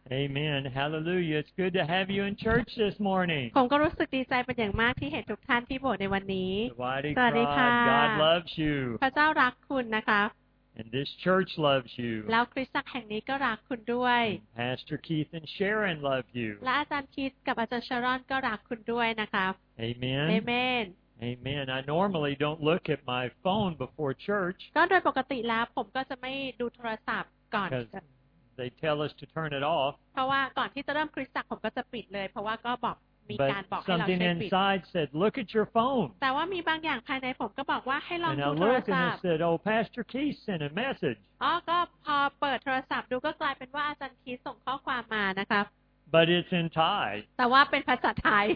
Amen. Hallelujah. It's good to have you in church this morning. ผมก็รู้สึกดีใจเป็นอย่างมากที่เห็นทุกท่านที่โบสถ์ในวันนี้สวัสดีสวัสดีคค่ะรับ God loves you. พระเจ้ารักคุณนะคะ And this church loves you. แล้วคริสตจักรแห่งนี้ก็รักคุณด้วย And Pastor Keith and Sharon love you. และอาจารย์คีธกับอาจารย์ชารอนก็รักคุณด้วยนะครับ Amen. เอเมน Amen. I normally don't look at my phone before church ก็โดยปกติแล้วผมก็จะไม่ดูโทรศัพท์ก่อน because they tell us to turn it off. เพราะว่าก่อนที่จะเริ่มคริสตจักรผมก็จะปิดเลยเพราะว่าก็บอกมีการบอก But ให้เรา something ใช้ปิด inside said, look at your phone. แต่ว่ามีบางอย่างภายในผมก็บอกว่าให้ลอง And I ดูโทร looked ศั and พ it ท์ said, oh, Pastor Keith sent a message. ก็พอเปิดโทรศัพท์ดูก็กลายเป็นว่าอาจารย์คีธส่งข้อความมานะครับ But it's in Thai. แต่ว่าเป็นภาษาไทย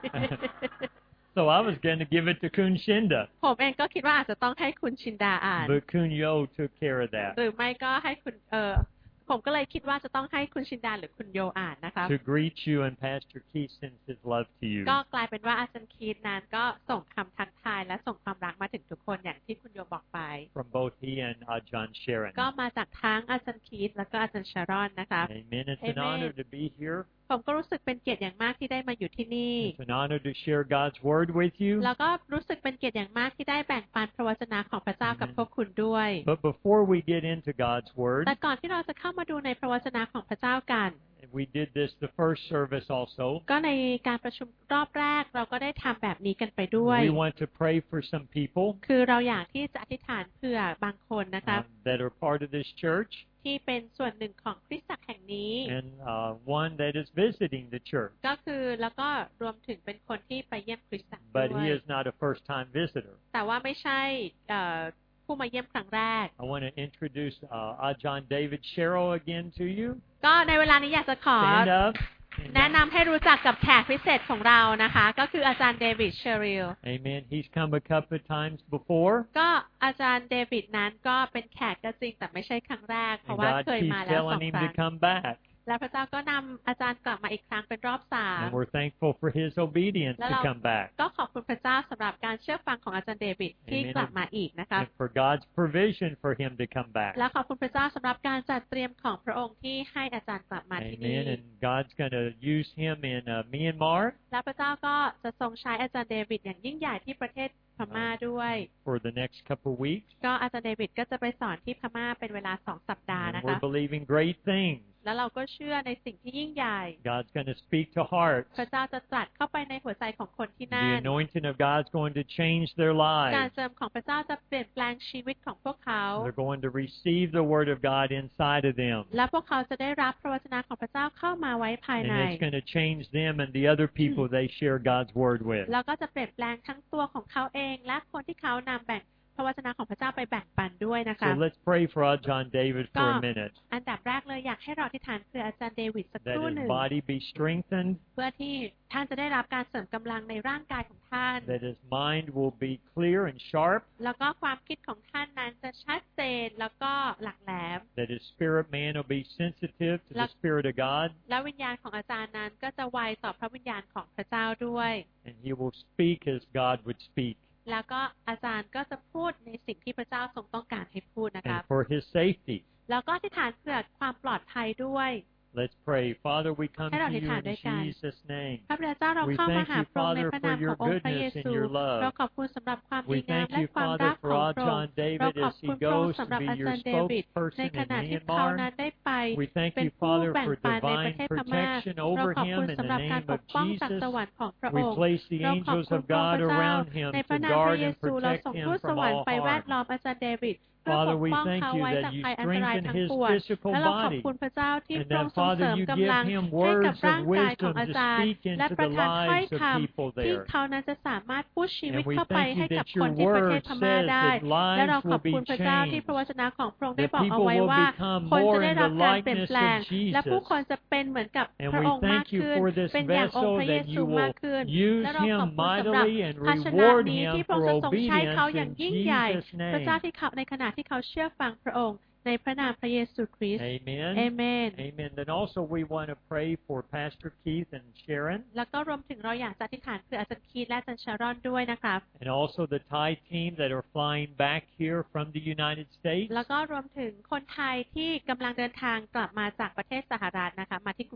So I was going to give it to Kun Shinda. ผมเองก็คิดว่าอาจจะต้องให้คุณชินดาอ่าน But Kun Yo took care of that. หรือไม่ก็ให้คุณผมก็เลยคิดว่าจะต้องให้คุณชินดาหรือคุณโยอ่านนะครับ To greet you, and Pastor Keith sends his love to you. ก็กลายเป็นว่าอาจารย์คีธนั้นก็ส่งคำทักทายและส่งความรักมาถึงทุกคนอย่างที่คุณโยบอกไป From both he and Ajahn Sharon. ก็มาจากทั้งอาจารย์คีธแล้วก็อาจารย์ชารอนนะครับ Amen. It's an Amen. honor to be here. ผมก็รู้สึกเป็นเกียรติอย่างมากที่ได้มาอยู่ที่นี่ It's an honor to share God's word with you. แล้วก็รู้สึกเป็นเกียรติอย่างมากที่ได้แบ่งปันพระวจนะของพระเจ้ากับพวกคุณด้วย But before we get into God's word, แต่ก่อนที่เราจะเข้ามาดูในพระวจนะของพระเจ้ากัน we did this the first service also. ก็ในการประชุมรอบแรกเราก็ได้ทำแบบนี้กันไปด้วย We want to pray for some people คือเราอยากที่จะอธิษฐานเผื่อบางคนนะครับ that are part of this church ที่เป็นส่วนหนึ่งของคริสตจักรแห่งนี้ and one that is visiting the church. ก็คือแล้วก็รวมถึงเป็นคนที่ไปเยี่ยมคริสตจักร But ด้ว he ย is not a first-time visitor. แต่ว่าไม่ใช่ผู้มาเยี่ยมครั้งแรก I want to introduce Ajahn David Sherrill again to you. ก็ในเวลานี้อยากจะขอ Stand up. แนะนำให้รู้จักกับแขกพิเศษของเรานะคะก็คืออาจารย์เดวิดเชอริล Amen. He's come a couple of times before. ก็อาจารย์เดวิดนั้นก็เป็นแขกก็จริงแต่ไม่ใช่ครั้งแรกเพ And ราะว่า God เคย keeps มาแล้ว2 telling him ครั้ to ง come back. และพระเจ้าก็นำอาจารย์กลับมาอีกครั้งเป็นรอบ3 And we're thankful for his obedience to come back. ก็ขอบคุณพระเจ้าสำหรับการเชื่อฟังของอาจารย์เดวิดที่กลับมาอีกนะคะ And for God's provision for him to come back. และขอบคุณพระเจ้าสำหรับการจัดเตรียมของพระองค์ที่ให้อาจารย์กลับมาที่นี่ Amen. And God's going to use him in Myanmar และพระเจ้าก็จะทรงใช้อาจารย์เดวิดอย่างยิ่งใหญ่ที่ประเทศพม่าด้วย for the next couple of weeks. ก็อาจารย์เดวิดก็จะไปสอนที่พม่าเป็นเวลา2 สัปดาห์ And นะคะ we're believing great things. แล้วเราก็เชื่อในสิ่งที่ยิ่งใหญ่ God's going to speak to hearts. พระเจ้าจะตรัสเข้าไปในหัวใจของคนที่นั่ The น anointing of God's going to change their การ lives. เจิมของพระเจ้าจะเปลี่ยนแปลงชีวิตของพวกเขา They're going to receive the word of God inside of them. และพวกเขาจะได้รับพระวจนะของพระเจ้าเข้ามาไว้ภายใน And it's going to change them and the other people they share God's word with. แล้วก็จะเปลี่ยนแปลงทั้งตัวของเขาเองและคนที่เขานำแบ่งพระวจนะของพระเจ้าไปแบ่งปันด้วยนะคะ So let's pray for Ajahn David for a minute. อันดับแรกเลยอยากให้เราอธิษฐานเพื่ออาจารย์เดวิดสักค That รู่ his หนึ่ง body be strengthened, เพื่อที่ท่านจะได้รับการเสริมกำลังในร่างกายของท่าน that his mind will be clear and sharp, แล้วก็ความคิดของท่านนั้นจะชัดเจนแล้วก็หลักแหลม that his spirit man will be sensitive to the Spirit of God, และวิญญาณของอาจารย์นั้นก็จะไวต่อพระวิญญาณของพระเจ้าด้วย and he will speak as God would speak. แล้วก็อาจารย์ก็จะพูดในสิ่งที่พระเจ้าทรงต้องการให้พูดนะคะ And for his safety. แล้วก็อธิษฐานเพื่อความปลอดภัยด้วย Let's pray. Father, we come ให้เรา to อธิษ you ฐาน in ด้วยกัน Jesus' name. พระบิดาเจ้าเรา We เข้ามา thank หา you, พระองค์ใน Father, พระ for นามข your ององค์พระเย goodness ซู and your เรา love. ขอบคุณสำหรับความดี We งาม thank และ you, ความรัก Father, ข for องพระอง Ajahn ค์เรา David ขอบ as คุ he ณพระองค์ goes สำหรับ to อา be จาร your ย์เดวิด spokesperson ในข in ณะที่เขา Myanmar. นั้นได้ไป We thank เป็น you, ผู้ Father, แบ่ง for ปันในประ divine เทศพม่า protection เรา over ขอบคุณ him in สำ the หรับการ name ป of กป้องจาก Jesus. สวรรค์ของพระ We องค์ place the เราขอบ angels คุณ of พระองค์ God พระเจ้า around him ในพ to ระนามพ guard ระเย and ซูเรา protect ส่ง him ทูตส from วรรค์ all ไปแวด harm. ล้อมอาจารย์เดวิดเพื่อป Father, ก we ป้อง thank เขา you ไว้ that จาก you ภัยอันตราย strengthen ทั้ง his ปวง physical และเราขอบ body. คุณพระเจ้าที่ And พระอง that, ค์ทรงเสริ Father, ม you กำ give ลัง him ให้กับ words ร่า of งกายของ wisdom อา to จารย์ speak และ into ประ the ทานถ้อย lives of คำ people ที่ there. เขานั้นจะสามารถพูดชีวิต And we เข้าไป thank ให้ you กับ that คน your ที่ประเทศ word พม่า says ได้ that และเรา lives ขอบ will คุณ be พระเจ้าที่ changed, พระวจนะของพระองค์ได้ that บอกเอา people ไว้ will ว่า become คน more จะได้ in รั the บการเปลี่ยน likeness แปลง of และผู้ Jesus. คนจะเป็นเหมือนกับ And พระ we องค์มาก thank you ขึ้น for this เป็นอย่างองค์ vessel พระเย that ซู you มาก will ขึ้น use และเราขอบ him คุณสำหรับ mightily and ภาชนะ reward นี้ him ที่พระองค์ for จะทรงใช้เขา obedience อย่าง in ยิ่งใหญ่ Jesus' พระเจ้า name. ที่เขาในขณะที่เขาเชื่อฟังพระองค์ในพระนามพระเยซูคริสต์ Amen. เอเมน Amen. Then also we want to pray for Pastor Keith and Sharon แล้วก็รวมถึงเราอยากจะอธิษฐานเพื่ออาจารย์คีธและอาจารย์ชารอนด้วยนะครับ and also the Thai team that are flying back here from the United States. แล้วก็รวมถึงคนไทยที่กำลังเดินทางกลับมาจากประเทศสหรัฐนะคะมาที่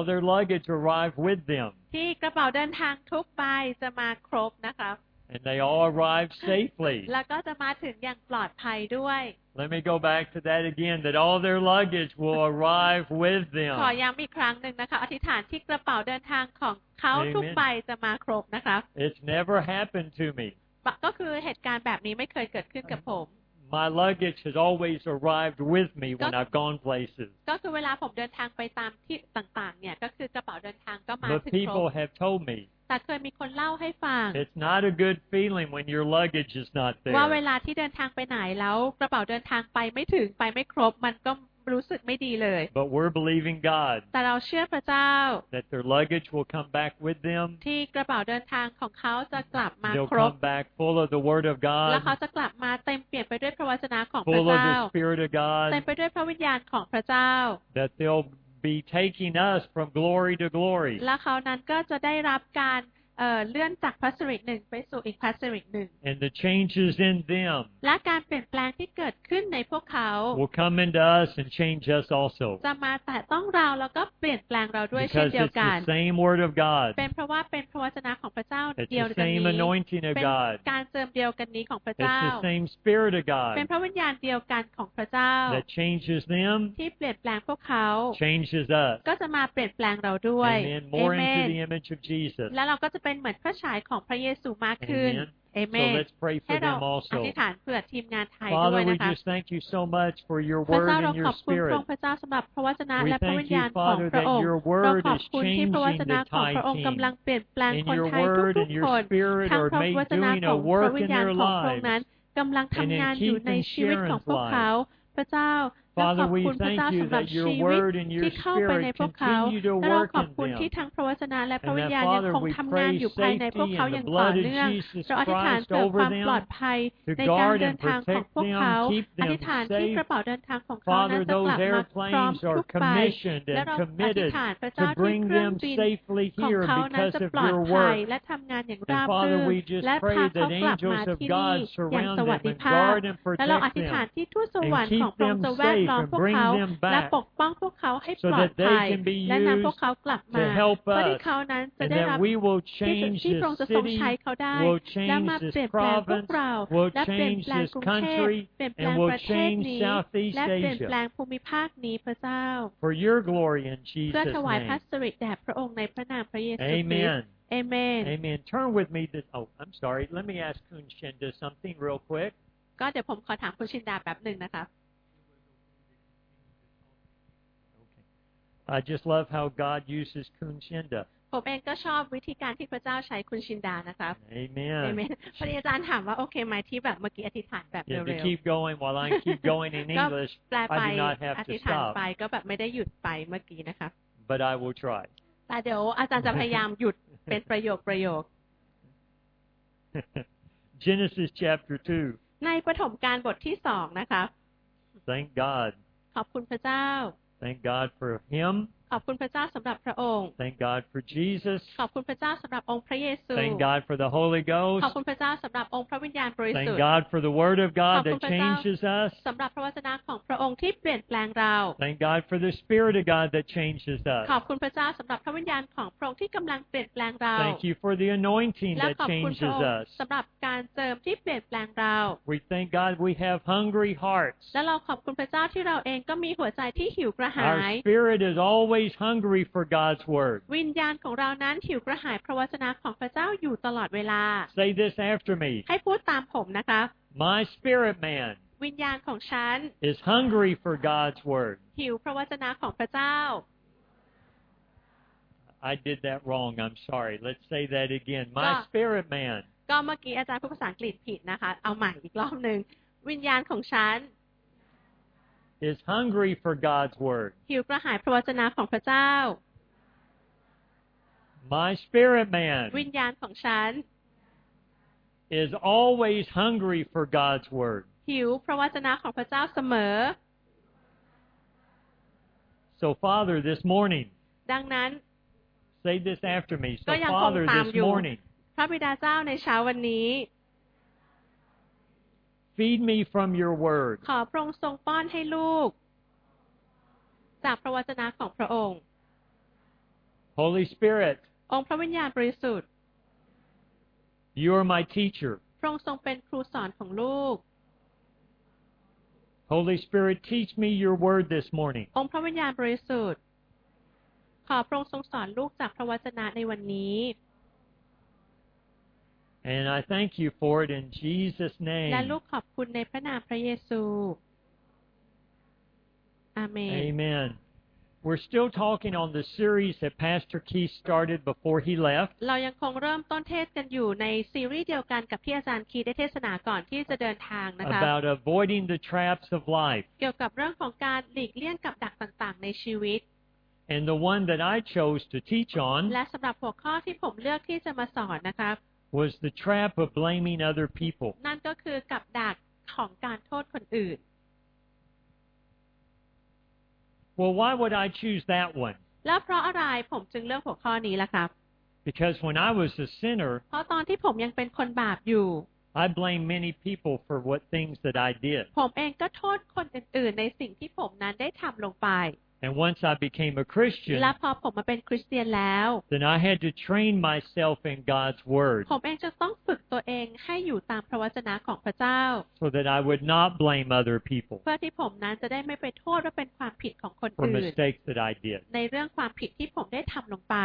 their luggage arrive with them. ที่กระเป๋าเดินทางทุกใบจะมาครบนะครับ And they all arrive safely. แล้วก็จะมาถึงอย่างปลอดภัยด้วย Let me go back to that again, that all their luggage will arrive with ขอ them. ย้ำอีกครั้งหนึ่งนะคะอธิษฐานที่กระเป๋าเดินทางของเขาทุกใบจะมาครบนะครับ It's never happened to me. ก็คือเหตุการณ์แบบนี้ไม่เคยเกิดขึ้นกับผม My luggage has always arrived with me when I've gone places. ก็คือเวลาผมเดินทางไปตามที่ต่างๆเนี่ยก็คือกระเป๋าเดินทางก็มา But ถึงคร people บ have told me แต่เคยมีคนเล่าให้ฟัง it's not a good feeling when your luggage is not ว่าเว there. ลาที่เดินทางไปไหนแล้วกระเป๋าเดินทางไปไม่ถึงไปไม่ครบมันก็รู้สึกไม่ดีเลย But we're believing God แต่เราเชื่อพระเจ้า that their luggage will come back with them. ที่กระเป๋าเดินทางของเขาจะกลับมา They'll ครบ come back full of the Word of และเขา God, จะกลับมาเต็มเปลี่ยนไปด้วยพระวจนะของพระ full of เจ้า the Spirit of เต็ม God, ไปด้วยพระวิญญาณของพระเจ้า that they'll be taking us from glory to glory. และเขานั้นก็จะได้รับการเลื่อนจากพระสิริหนึ่งไปสู่อีกพระสิริหนึ่ง And the changes in them และการเปลี่ยนแปลงที่เกิดขึ้นในพวกเขา will come into us and change us also. จะมาแต่ต้องเราแล้วก็เปลี่ยนแปลงเราด้วยเช่น Because เดียว it's กัน the same Word of God. เป็นเพราะว่าเป็นพระวจนะของพระเจ้า It's เดียว the กัน same นี้ anointing of เป็น God. การเจิมเดียวกันนี้ของพระ It's เจ้า the same Spirit of เป็น God พระวิญญาณเดียวกันของพระเจ้า that changes them, ที่เปลี่ยนแปลงพวกเขา changes us. ก็จะมาเปลี่ยนแปลงเราด้วย Amen. More เอเม into น the image of Jesus. และเราก็จะเป็นเหมือนพระฉายของพระเยซูมากขึ้น Amen. เอเม So น let's pray ให้ for เรา them อ also. ธิษฐานเผื่อทีมงานไทยด้ Father, วย we นะคะ just thank you so much for your พระ word เจ้าเรา and ข your อบคุณพระอง spirit. ค์พระเจ้าสำหรับพระวจนะ We และพระวิ thank ญญา you, ณของ Father, พระ that องค์ your เรา word ขอบ is คุณที่พระวจ changing นะ the ของพระองค์ Thai กำลัง team. เปลี่ยนแปลง And คน your ไทย word ทุ and กๆ your คน spirit ทั้ง are พระ made วจนะ doing ข a องพระ work วิญ in ญาณ their ของพระองค์นั้น lives. กำลัง And ทำ in งานอยู่ใน keeping ชีวิตของ Sharon's พวกเขา life. พระเจ้าและข Father, อบ we คุณพระ thank เจ้า you สำหรับ that your ชีวิต word and ที่ your เข้าไปใน spirit พวกเขา continue to และเรา work ขอบ in คุณที่ them. ทั้งพระวจนะและพระ And วิญ that, ญาณยัง Father, คง we ทำงาน pray อยู่ภายในพวก safety เขา in อย่า the งต่อ blood of เนื่อง Jesus เราอธิษฐาน Christ เพื่อ over ความปลอด them ภัย to ในการ guard เดิ and นทางของ protect พวก them, เขา keep อธิ them ษฐานที่ safe. กระเป๋าเดินทางของเขานั้น Father, จะก those ลับมาพร้อม airplanes are ทุกใบ commissioned และ and เราอธิษ committed ฐานพระ to เจ้าที่ bring เครื่อง them บิน safely ของ here เขานั้น because จะ of ปลอด your ภัย work. และทำงานอย่าง And ราบ Father, รื่น we just และพา pray เขา that กลับมา angels of ที่นี่ God อย่าง surround สวัส them ดิ and ภาพ guard and และเราอ protect ธิษฐาน them ที่ทูตส and วรรค์ของ keep พระองค์ them จะแวด safe ล้อม and พวก bring เขา them และ back ปกป้องพวกเขาให้ so ปลอด that they ภัย can be และนำพวก used เขากลับ to มา help เพื่อที่ us เขานั้นจะ and ได้รั that บ we will ที่ change พระองค์ this จะทรง city, ใช้เขาได้ will และมา change เปลี่ this ยนแปลงพวก province, เรา will และเปลี่ยน change แปลง this กรุงเทพ country, เปลี่ยนแปล and ง will ประเทศ change นี้ Southeast และเปลี่ยนแปล Asia งภูมิภาคนี้พระเจ้า for your glory in เพื่อ Jesus' ถวายพระ name. สิริแด่พระองค์ในพระนามพระเยซูคริสต์ Amen. เอเมน Amen. Turn with me to, oh, I'm sorry. Let me ask Kun Shinda something real quick. ก็เดี๋ยวผมขอถามคุณชินดาแป๊บหนึ่งนะคะ I just love how God uses Kun Shinda. ผมเองก็ชอบวิธีการที่พระเจ้าใช้คุณชินดานะครับ Amen. เอเมนพอดีอาจารย์ถามว่าโอเคไหมที่แบบเมื่อกี้อธิษฐานแบบ Yeah, เร็ to ว keep going while I keep going in ก็ English, แปลไป I do not อ have to ธิษฐาน stop, ไปก็แบบไม่ได้หยุดไปเมื่อกี้นะคะ but I will try. แต่เดี๋ยวอาจารย์จะพยายามหยุดเป็นประโยค Genesis chapter 2. ในปฐมกาลบทที่2นะคะ Thank God. ขอบคุณพระเจ้า Thank God for Him. ขอบคุณพระเจ้าสำหรับพระองค์ Thank God for Jesus. ขอบคุณพระเจ้าสำหรับองค์พระเยซู Thank God for the Holy ขอบ Ghost. คุณพระเจ้าสำหรับองค์พระวิญญาณบริสุท Thank ธิ์ God for the Word of God that ขอบคุณพระเจ้า changes us. สำหรับพระวจนะของพระองค์ที่เปลี่ยนแปลงเรา Thank God for the Spirit of God that changes ขอบ us. คุณพระเจ้าสำหรับพระวิญญาณของพระองค์ที่กำลังเปลี่ยนแปลงเรา Thank you for the anointing และ that ขอบคุณพระ changes องค์ us. สำหรับการเจิมที่เปลี่ยนแปลงเรา We thank God we have hungry hearts. และเราขอบคุณพระเจ้าที่เราเองก็มีหัวใจที่หิวกระหาย Our spirit is always hungry for God's Word. วิญญาณของเรานั้นหิวกระหายพระวจนะของพระเจ้าอยู่ตลอดเวลา Say this after me. ให้พูดตามผมนะคะ My spirit man วิญญาณของฉัน is hungry for God's Word. หิวพระวจนะของพระเจ้า I did that wrong. I'm sorry. Let's say that again. My God. spirit man ก็เมื่อกี้อาจารย์พูดภาษาอังกฤษผิดนะคะ เอาใหม่อีกรอบหนึ่งวิญญาณของฉัน is hungry for God's Word. หิวกระหายพระวจนะของพระเจ้า My spirit man วิญญาณของฉัน is always hungry for God's Word. หิวพระวจนะของพระเจ้าเสมอ So, Father, this morning, ดังนั้น say this after me. So, ก็ยังคง Father, ตาม this อยู่ morning, พระบิดาเจ้าในเช้าวันนี้ feed me from your Word. ขอพระองค์ทรงป้อนให้ลูก จากพระวจนะของพระองค์ Holy Spirit, องค์พระวิญญาณบริสุทธิ์ you are my teacher. พระองค์ทรงเป็นครูสอนของลูก Holy Spirit, teach me your word this morning. องค์พระวิญญาณบริสุทธิ์ขอพระองค์ทรงสอนลูกจากพระวจนะในวันนี้ And I thank you for it in Jesus' และ name. ลูกขอบคุณในพระนามพระเยซูอาเมน Amen. We're still talking on the series that Pastor Keith started before he left. เรายังคงเริ่มต้นเทศกันอยู่ในซีรีส์เดียวกันกับที่อาจารย์คีได้เทศนาก่อนที่จะเดินทางนะคะ About avoiding the traps of life. เกี่ยวกับเรื่องของการหลีกเลี่ยงกับดักต่างๆในชีวิต And the one that I chose to teach on และสำหรับหัวข้อที่ผมเลือกที่จะมาสอนนะครับ was the trap of blaming other people. นั่นก็คือกับดักของการโทษคนอื่น Well, why would I choose that one? แล้วเพราะอะไรผมจึงเลือกหัวข้อนี้ล่ะครับ Because when I was a sinner, เพราะตอนที่ผมยังเป็นคนบาปอยู่ I blamed many people for what things that I did. ผมเองก็โทษคนอื่นๆในสิ่งที่ผมนั้นได้ทำลงไป And once I became a Christian, และพอผมมาเป็นคริสเตียนแล้ว then I had to train myself in God's Word ผมเองจะต้องฝึกตัวเองให้อยู่ตามพระวจนะของพระเจ้า so that I would not blame other people เพื่อที่ผมนั้นจะได้ไม่ไปโทษว่าเป็นความผิดของคน for อื่น mistakes that I did. ในเรื่องความผิดที่ผมได้ทำลงไป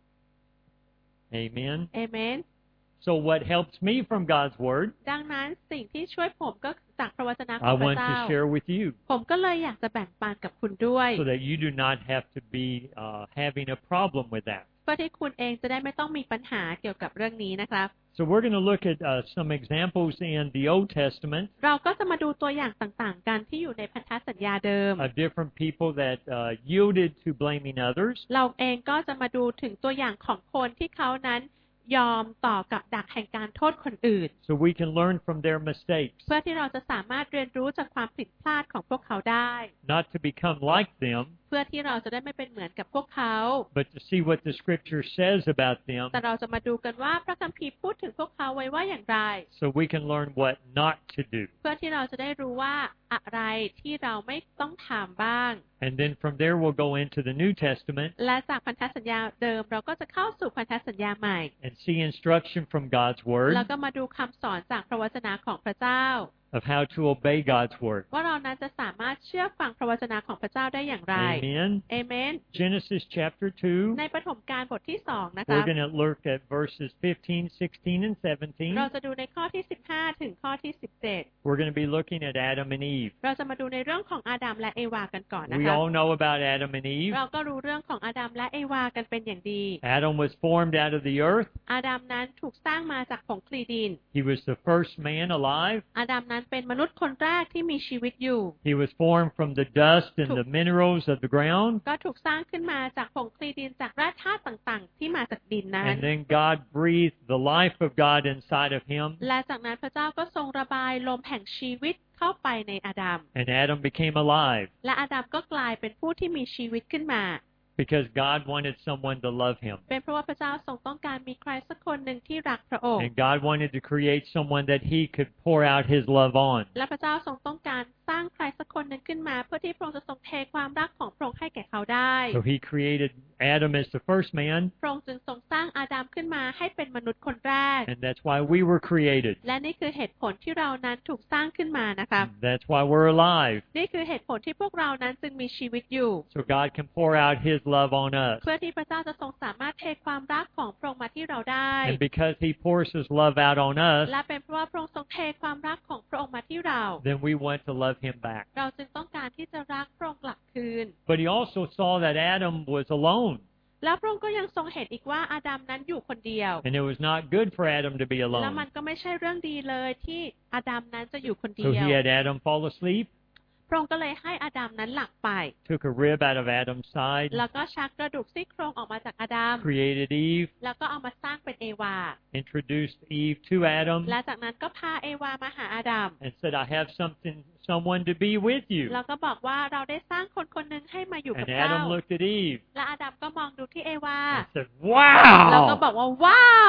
Amen. เอเมน So what helps me from God's Word, ดังนั้นสิ่งที่ช่วยผมก็จากพระวจนะขอ I งพระ want เจ้า to share with you ผมก็เลยอยากจะแบ่งปันกับคุณด้วย so that you do not have to be having a problem with that. เพื่อที่คุณเองจะได้ไม่ต้องมีปัญหาเกี่ยวกับเรื่องนี้นะครับ So we're going to look at some examples in the Old Testament เราก็จะมาดูตัวอย่างต่างๆกันที่อยู่ในพันธสัญญาเดิม of different people that yielded to blaming others. เราเองก็จะมาดูถึงตัวอย่างของคนที่เขานั้นยอมต่อกับดักแห่งการโทษคนอื่น So we can learn from their mistakes, เพื่อที่เราจะสามารถเรียนรู้จากความผิดพลาดของพวกเขาได้ not to become like them, เพื่อที่เราจะได้ไม่เป็นเหมือนกับพวกเขา but to see what the Scripture says about them แต่เราจะมาดูกันว่าพระคัมภีร์พูดถึงพวกเขาไว้ว่าอย่างไร so we can learn what not to do. เพื่อที่เราจะได้รู้ว่าอะไรที่เราไม่ต้องทำบ้าง And then from there we'll go into the New Testament และจากพันธสัญญาเดิมเราก็จะเข้าสู่พันธสัญญาใหม่ and see instruction from God's Word แล้วก็มาดูคำสอนจากพระวจนะของพระเจ้า of how to obey God's Word. ว่าเรานั้นจะสามารถเชื่อฟังพระวจนะของพระเจ้าได้อย่างไร Amen. เอเมน Genesis chapter 2. ในปฐมกาลบทที่2นะคะ We're going to look at verses 15, 16, and เรา 17. จะดูในข้อที่15ถึงข้อที่17 We're going to be looking at Adam and Eve. เราจะมาดูในเรื่องของอาดัมและเอวากันก่อนนะ We คะ all know about Adam and Eve. เราก็รู้เรื่องของอาดัมและเอวากันเป็นอย่างดี Adam was formed out of the earth. อาดัมนั้นถูกสร้างมาจากผงคลีดิน He was the first man alive. อาดัมนั้นเป็นมนุษย์คนแรกที่มีชีวิตอยู่ He was formed from the dust and the minerals of the ground. ก็ถูกสร้างขึ้นมาจากผงคลีดินจากแร่ธาตุต่างๆ ที่มาจากดินนั้น And then God breathed the life of God inside of him. และจากนั้นพระเจ้าก็ทรงระบายลมแห่งชีวิตเข้าไปในอาดัม And Adam became alive และอาดัมก็กลายเป็นผู้ที่มีชีวิตขึ้นมา because God wanted someone to love him. เป็นเพราะว่าพระเจ้าทรงต้องการมีใครสักคนหนึ่งที่รักพระองค์ And God wanted to create someone that he could pour out his love on. และพระเจ้าทรงต้องการสร้างใครสักคนหนึ่งขึ้นมาเพื่อที่พระองค์จะทรงเทความรักของพระองค์ให้แก่เขาได้ So he created Adam as the first man, พระองค์จึงทรงสร้างอาดัมขึ้นมาให้เป็นมนุษย์คนแรก and that's why we were created. และนี่คือเหตุผลที่เรานั้นถูกสร้างขึ้นมานะครับ That's why we're alive. นี่คือเหตุผลที่พวกเรานั้นจึงมีชีวิตอยู่ So God can pour out his love on us. เพื่อที่พระเจ้าจะทรงสามารถเทความรักของพระองค์มาที่เราได้ And because he pours his love out on us, และเป็นเพราะว่าพระองค์ทรงเทความรักของพระองค์มาที่เรา then we want to love him back. เราจึงต้องการที่จะรักพระองค์กลับคืน But he also saw that Adam was alone, แล้วพระองค์ก็ยังทรงเห็นอีกว่าอาดัมนั้นอยู่คนเดียว and it was not good for Adam to be แล้วมัน alone. ก็ไม่ใช่เรื่องดีเลยที่อาดัมนั้นจะอยู่คนเดี So ยว he had Adam fall asleep, พระองค์ก็เลยให้อาดัมนั้นหลับไป took a rib out of Adam's side, แล้วก็ชักกระดูกซี่โครงออกมาจากอาดัม created Eve, แล้วก็เอามาสร้างเป็นเอวา introduced Eve to Adam, และจากนั้นก็พาเอวามาหาอาดัม and said, I have someone to be with you. แล้วก็บอกว่าเราได้สร้างคนคนหนึ่งให้มาอยู่กับ And เจ้า Adam looked at Eve และอาดัมก็มองดูที่เอวา and said, แล้วก็บ Wow! อกว่าว้าว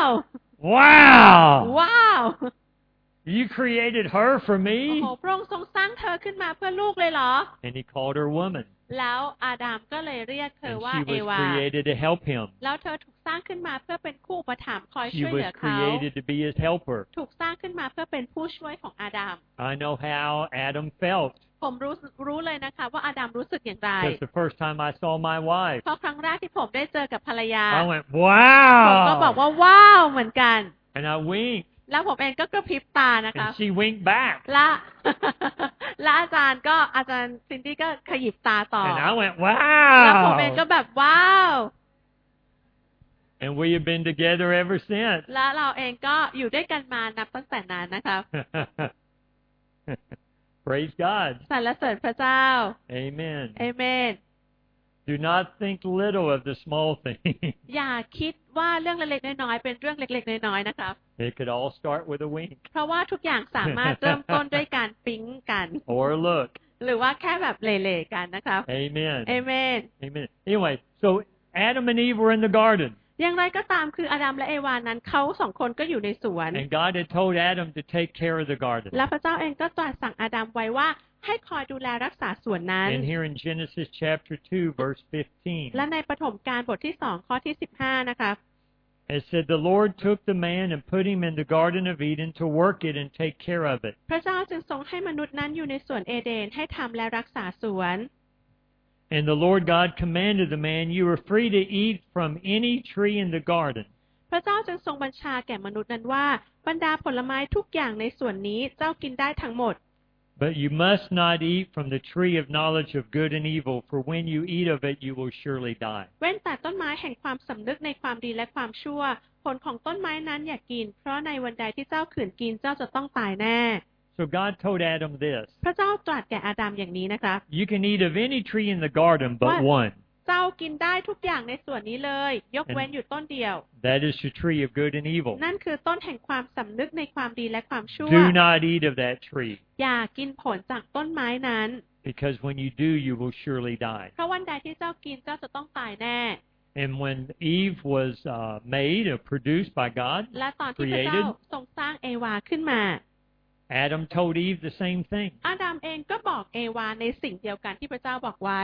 Wow! ว้าว You created her for โอ้โห me? พระองค์ทรงสร้างเธอขึ้นมาเพื่อลูกเลยเหรอ And he called her woman. แล้วอาดัมก็เลยเรียกเธอ And ว่า she เอ was วา created to help him. แล้วเธอถูกสร้างขึ้นมาเพื่อเป็นผู้อุปถัมภ์คอย She ช่วยเหลื was อเขา created to be his helper. ถูกสร้างขึ้นมาเพื่อเป็นผู้ช่วยของอาดัม I know how Adam felt. ผมรู้เลยนะคะว่าอาดัมรู้สึกอย่างไร Because the first time I saw my wife, เพราะครั้งแรกที่ผมได้เจอกับภรรยา I went, ผมก็บอก wow! ว่าว้าวเหมือนกัน And I winked. แล้วผมเองก็กระพริบตานะคะ And she winked back. และอาจารย์ซินดี้ก็ขยิบตาต่อ And I went, แล้วผมเองก็ wow! แบบว้าว And we have been together ever since. และเราเองก็อยู่ด้วยกันมานับตั้งแต่นั้นนะครับ Praise God. สรรเสริญพระเจ้า Amen. เอเมน Do not think little of the small things. อย่าคิดว่าเรื่องเล็กๆน้อยๆเป็นเรื่องเล็กๆน้อยๆนะครับ It could all start with a wink เพราะว่าทุกอย่างสามารถเริ่มต้นด้วยการปิ๊งกัน or a look. หรือว่าแค่แบบเล่ๆกันนะครับ Amen. เอเมน Amen. Anyway, so Adam and Eve were in the garden. อย่างไรก็ตามคืออาดัมและเอวานั้นเขาสองคนก็อยู่ในสวน And God had told Adam to take care of the garden. และพระเจ้าเองก็ตรัสสั่งอาดัมไว้ว่าให้คอยดูแลรักษาสวนนั้น And here in Genesis chapter 2, verse และ 15, ในปฐมกาลบทที่2ข้อที่15นะคะ it said, The Lord took the man and put him in the Garden of Eden to work it and take care of it. พระเจ้าจึงทรงให้มนุษย์นั้นอยู่ในสวนเอเดนให้ทำและรักษาสวน And the Lord God commanded the man, You are free to eat from any tree in the garden. พระเจ้าจึงทรงบัญชาแก่มนุษย์นั้นว่าบรรดาผลไม้ทุกอย่างในสวนนี้เจ้ากินได้ทั้งหมด But you must not eat from the tree of knowledge of good and evil, for when you eat of it, you will surely die. เว้นแต่ต้นไม้แห่งความสำนึกในความดีและความชั่วผลของต้นไม้นั้นอย่ากินเพราะในวันใดที่เจ้าขืนกินเจ้าจะต้องตายแน่ So God told Adam this, พระเจ้าตรัสแก่อาดัมอย่างนี้นะครับ You can eat of any tree in the garden but one. เจ้ากินได้ทุกอย่างในสวนนี้เลยยกเว้นอยู่ต้นเดียว That is the tree of good and evil. นั่นคือต้นแห่งความสำนึกในความดีและความชั่ว Do not eat of that tree, อย่ากินผลจากต้นไม้นั้น because when you do, you will surely die. เพราะวันใดที่เจ้ากินเจ้าจะต้องตายแน่ And when Eve was made or produced by God, และตอนที่พระเจ้า created, ทรงสร้างเอวาขึ้นมา Adam told Eve the same thing. อาดัมเองก็บอกเอวาในสิ่งเดียวกันที่พระเจ้าบอกไว้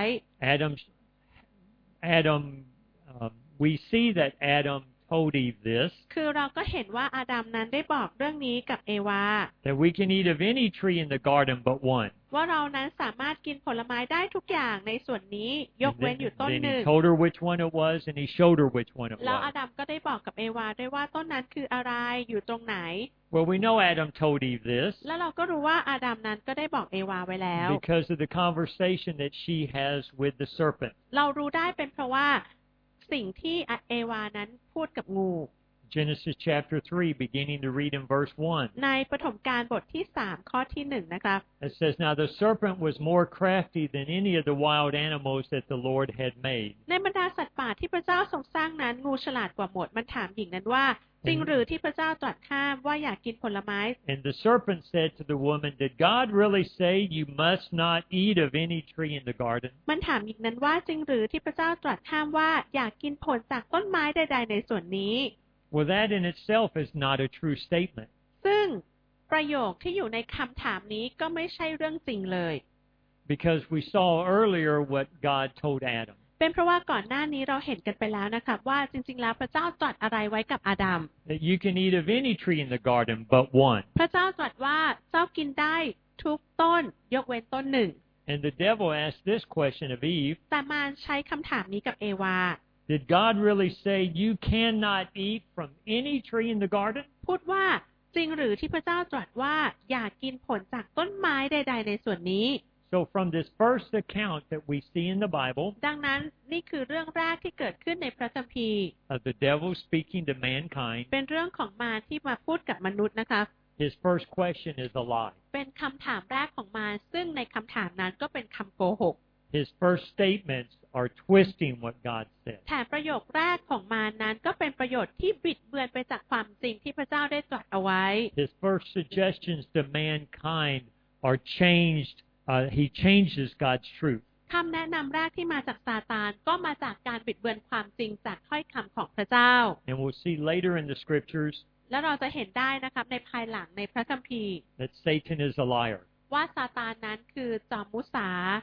We see that Adam told Eve this, คือเราก็เห็นว่าอาดัมนั้นได้บอกเรื่องนี้กับเอวา that we can eat of any tree in the garden but one. ว่าเรานั้นสามารถกินผลไม้ได้ทุกอย่างในส่วนนี้ยก And เว้นอยู่ต้น then หนึ่ง he told her which one it was, and he showed her which one it แล้วอา was. ดัมก็ได้บอกกับเอวาด้วยว่าต้นนั้นคืออะไรอยู่ตรงไหน Well, we know Adam told Eve this แล้วเราก็รู้ว่าอาดัมนั้นก็ได้บอกเอวาไว้แล้ว because of the conversation that she has with the serpent. เรารู้ได้เป็นเพราะว่าสิ่งที่เอวานั้นพูดกับงู Genesis chapter 3, beginning to read in verse 1. ในปฐมกาลบทที่3ข้อที่1นะครับ It says, Now the serpent was more crafty than any of the wild animals that the Lord had made. ในบรรดาสัตว์ป่าที่พระเจ้าทรงสร้างนั้นงูฉลาดกว่าหมดมันถามหญิงนั้นว่าจริงหรือที่พระเจ้าตรัสห้ามว่าอย่ากินผลไม้ And the serpent said to the woman, Did God really say you must not eat of any tree in the garden? มันถามหญิงนั้นว่าจริงหรือที่พระเจ้าตรัสห้ามว่าอย่ากินผลจากต้นไม้ใดๆในส่วนนี้ Well, that in itself is not a true statement. ซึ่งประโยคที่อยู่ในคำถามนี้ก็ไม่ใช่เรื่องจริงเลย Because we saw earlier what God told Adam. เป็นเพราะว่าก่อนหน้านี้เราเห็นกันไปแล้วนะครับว่าจริงๆแล้วพระเจ้าตรัสอะไรไว้กับอาดัม That you can eat of any tree in the garden but one. พระเจ้าตรัสว่าเจ้ากินได้ทุกต้นยกเว้นต้นหนึ่ง And the devil asked this question of Eve. แต่มารใช้คำถามนี้กับเอวา Did God really say you cannot eat from any tree in the garden? พูดว่าจริงหรือที่พระเจ้าตรัสว่าอย่ากินผลจากต้นไม้ใดๆในส่วนนี้ So from this first account that we see in the Bible ดังนั้นนี่คือเรื่องแรกที่เกิดขึ้นในพระคัมภีร์ of the devil speaking to mankind, เป็นเรื่องของมารที่มาพูดกับมนุษย์นะคะ his first question is a lie. เป็นคำถามแรกของมารซึ่งในคำถามนั้นก็เป็นคำโกหก His first statements are twisting what God said. แถมประโยคแรกของมารนั้นก็เป็นประโยชน์ที่บิดเบือนไปจากความจริงที่พระเจ้าได้ตรัสเอาไว้ His first suggestions to mankind are changed. He changes God's truth. คำแนะนำแรกที่มาจากซาตานก็มาจากการบิดเบือนความจริงจากถ้อยคำของพระเจ้า And we'll see later in the scriptures แล้วเราจะเห็นได้นะครับในภายหลังในพระคัมภีร์ that Satan is a liar. ว่าซาตานนั้นคือจอมมุสา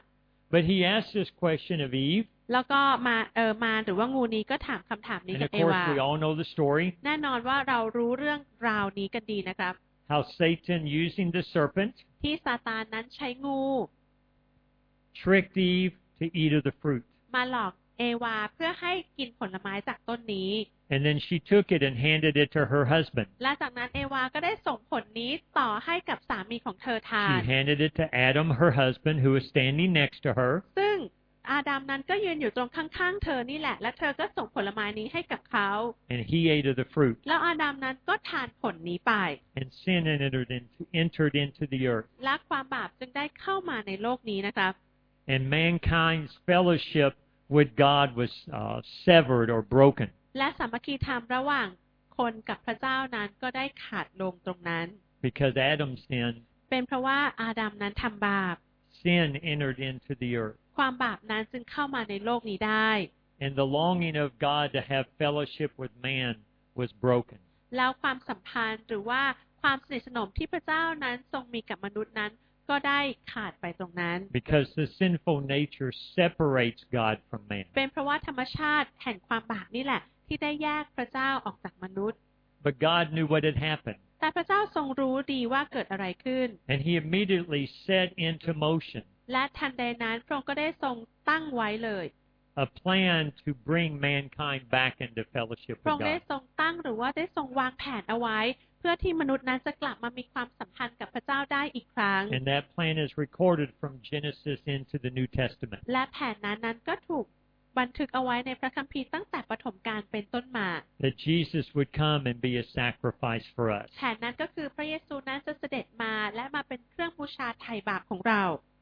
But he asked this question of Eve. แล้วก็มาหรือว่างูนี้ก็ถามคำถามนี้ And กับ of เอ course, วา we all know the story. แน่นอนว่าเรารู้เรื่องราวนี้กันดีนะครับ How Satan, using the serpent, ที่ซาตานนั้นใช้งู tricked Eve to eat of the fruit. มาหลอกเอวาเพื่อให้กินผลไม้จากต้นนี้ And then she took it and handed it to her husband. และจากนั้นเอวาก็ได้ส่งผลนี้ต่อให้กับสามีของเธอทา She น handed it to Adam, her husband, who was standing next to her. ซึ่งอาดัมนั้นก็ยืนอยู่ตรงข้างๆเธอนี่แหละ และเธอก็ส่งผลไม้นี้ให้กับเขา And he ate of the fruit. แล้วอาดัมนั้นก็ทานผลนี้ไป And sin entered into the earth. และความบาปจึงได้เข้ามาในโลกนี้นะครับ And mankind's fellowship with God was severed or broken. และสามัคคีธรรมระหว่างคนกับพระเจ้านั้นก็ได้ขาดลงตรงนั้น Because Adam sinned, เป็นเพราะว่าอาดัมนั้นทำบาป sin entered into the earth. ความบาปนั้นจึงเข้ามาในโลกนี้ได้ And the longing of God to have fellowship with man was broken. แล้วความสัมพันธ์หรือว่าความสนิทสนมที่พระเจ้านั้นทรงมีกับมนุษย์นั้นก็ได้ขาดไปตรงนั้น Because the sinful nature separates God from man. เป็นเพราะว่าธรรมชาติแห่งความบาปนี่แหละที่ได้แยกพระเจ้าออกจากมนุษย์ But God knew what had happened. แต่พระเจ้าทรงรู้ดีว่าเกิดอะไรขึ้น And he immediately set into motion และทันใดนั้นพระองค์ก็ได้ทรงตั้งไว้เลย a plan to bring mankind back into fellowship พระ with องค์ได้ God. ทรงตั้งหรือว่าได้ทรงวางแผนเอาไว้ เพื่อที่มนุษย์นั้นจะกลับมามีความสัมพันธ์กับพระเจ้าได้อีกครั้ง And that plan is recorded from Genesis into the New Testament. และแผนนั้นก็ถูกบันทึกเอาไว้ในพระคัมภีร์ตั้งแต่ปฐมกาลเป็นต้นมา That Jesus would come and be a sacrifice for us. แผนนั้นก็คือพระเยซูนั้นจะเสด็จมาและมาเป็นเครื่องบูชาไถ่บาปของเรา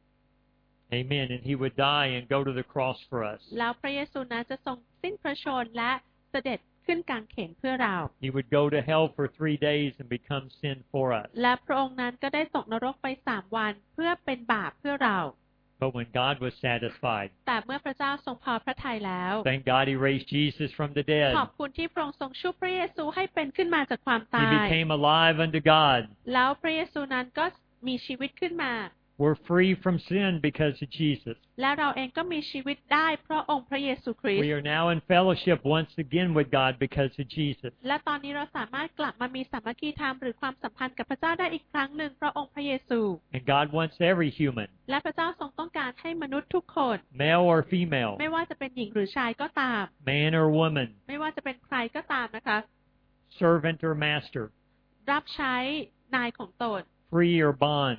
Amen. And he would die and go to the cross for us. แล้วพระเยซูนั้นจะทรงสิ้นพระชนม์และเสด็จขึ้นกางเขนเพื่อเรา He would go to hell for 3 days and become sin for us. และพระองค์นั้นก็ได้ตกนรกไป3 วันเพื่อเป็นบาปเพื่อเรา But when God was satisfied, แต่เมื่อพระเจ้าทรงพอพระทัยแล้ว thank God he raised Jesus from the dead. ขอบคุณที่พระองค์ทรงชุบพระเยซูให้เป็นขึ้นมาจากความ He ตาย became alive unto God. แล้วพระเยซูนั้นก็มีชีวิตขึ้นมา We're free from sin because of Jesus. และเราเองก็มีชีวิตได้เพราะองค์พระเยซูคริส We ต์ are now in fellowship once again with God because of Jesus. และตอนนี้เราสามารถกลับมามีสามัคคีธรรมหรือความสัมพันธ์กับพระเจ้าได้อีกครั้งหนึ่งเพราะองค์พระเยซู And God wants every human, และพระเจ้าทรงต้องการให้มนุษย์ทุกคน male or female, ไม่ว่าจะเป็นหญิงหรือชายก็ตาม man or woman, ไม่ว่าจะเป็นใครก็ตามนะคะ servant or master, รับใช้นายของตน free or bond,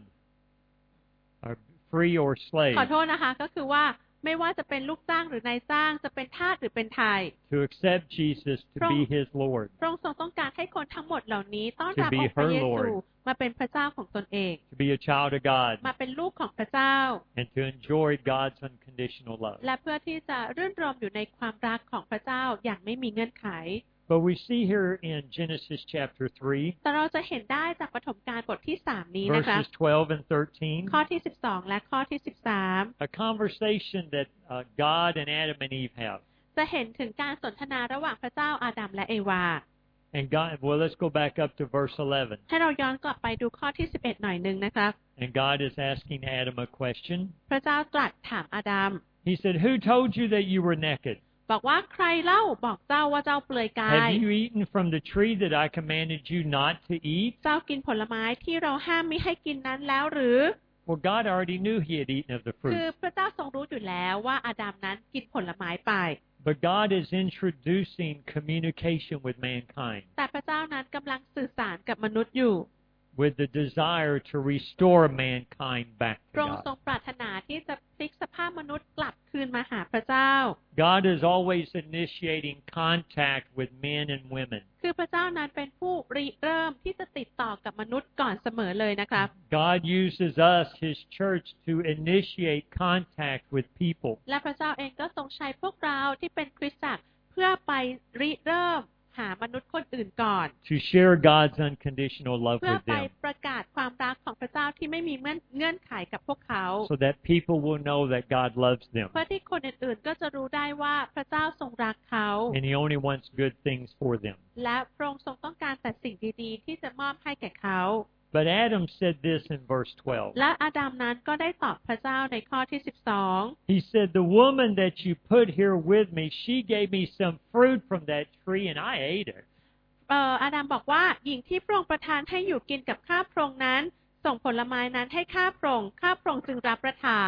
or free or slave, ขอโทษนะคะก็คือว่าไม่ว่าจะเป็นลูกจ้างหรือนายจ้างจะเป็นทาสหรือเป็นไทย to accept Jesus to be his Lord, พระองค์ทรงต้องการให้คนทั้งหมดเหล่านี้ต้อน To รับ be องค์พระ her เยซู Lord มาเป็นพระเจ้าของตนเอง to be a child of God, มาเป็นลูกของพระเจ้า and to enjoy God's unconditional love. และเพื่อที่จะรื่นรมอยู่ในความรักของพระเจ้าอย่างไม่มีเงื่อนไข But we see here in Genesis chapter 3, แต่เราจะเห็นได้จากปฐมกาลบทที่3นี้นะคะ verses 12 and ข้อ 13, ที่12และข้อที่13 a conversation that God and Adam and Eve have. จะเห็นถึงการสนทนาระหว่างพระเจ้าอาดัมและเอวา And God, well, let's go back up to verse 11. ให้เราย้อนกลับไปดูข้อที่11หน่อยนึงนะครับ And God is asking Adam a question. พระเจ้าตรัสถามอาดัม He said, "Who told you that you were naked? บอกว่าใครเล่าบอกเจ้าว่าเจ้าเปลือยกาย Have you eaten from the tree that I commanded you not to eat?" เจ้ากินผลไม้ที่เราห้ามไม่ให้กินนั้นแล้วหรือ Well, God already knew he had eaten of the คือ fruit. พระเจ้าทรงรู้อยู่แล้วว่าอาดัมนั้นกินผลไม้ไป But God is introducing communication with mankind แต่พระเจ้านั้นกำลังสื่อสารกับมนุษย์อยู่ with the desire to restore mankind back พระองค์ to ทรง God. ปรารถนาที่จะพลิกสภาพมนุษย์กลับคืนมาหาพระเจ้า God is always initiating contact with men and women. คือพระเจ้านั้นเป็นผู้ริเริ่มที่จะติดต่อกับมนุษย์ก่อนเสมอเลยนะครับ God uses us, his church, to initiate contact with people. และพระเจ้าเองก็ทรงใช้พวกเราที่เป็นคริสตจักรเพื่อไปริเริ่มหามนุษย์คนอื่นก่อน To share God's unconditional love เพื่อ with ไป them ประกาศความรักของพระเจ้าที่ไม่มีเงื่อนไขกับพวกเขา so that people will know that God loves them เพื่อที่คนอื่นๆก็จะรู้ได้ว่าพระเจ้าทรงรักเขา and he only wants good things for them. และพระองค์ทรงต้องการแต่สิ่งดีๆที่จะมอบให้แก่เขา But Adam said this in verse 12. และอาดัมนั้นก็ได้ตอบพระเจ้าในข้อที่12 He said, "The woman that you put here with me, she gave me some fruit from that tree and I ate it." อาดัมบอกว่าหญิงที่พระองค์ประทานให้อยู่กินกับข้าพระองค์นั้นส่งผลไม้นั้นให้ข้าพระองค์จึงรับประทาน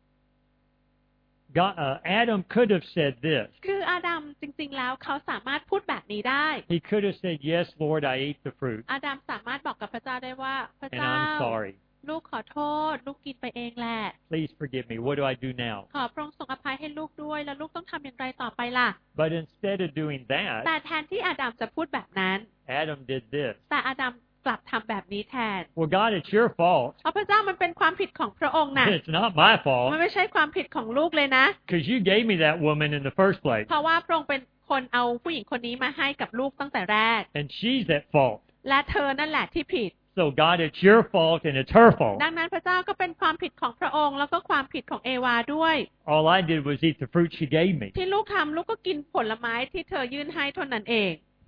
Adam could have said this. คืออาดัมจริงๆแล้วเขาสามารถพูดแบบนี้ได้ He could have said, "Yes, Lord, I ate the fruit, อาดัมสามารถบอกกับพระเจ้าได้ว่าพระ and เจ้า I'm sorry. ลูกขอโทษลูกกินไปเองแหละ Please forgive me. What do I do now?" ขอพระองค์ทรงอภัยให้ลูกด้วยแล้วลูกต้องทำอย่างไรต่อไปล่ะ But instead of doing แต่ that, แทนที่อาดัมจะพูดแบบนั้น Adam did this. แต่อาดัมกลับทำแบบนี้แทน Well, God, it's your fault. เพราะพระเจ้ามันเป็นความผิดของพระองค์นะ It's not my มัน fault ไม่ใช่ความผิดของลูกเลยนะ because you gave me that woman in the first place, เพราะว่าพระองค์เป็นคนเอาผู้หญิงคนนี้มาให้กับลูกตั้งแต่แรก and she's at fault. และเธอนั่นแหละที่ผิด So, God, it's your fault and it's her fault. ดังนั้นพระเจ้าก็เป็นความผิดของพระองค์แล้วก็ความผิดของเอวาด้วย All I did was eat the fruit she gave me. ที่ลูกทำลูกก็กินผลไม้ที่เธอยื่นให้เท่านั้นเอง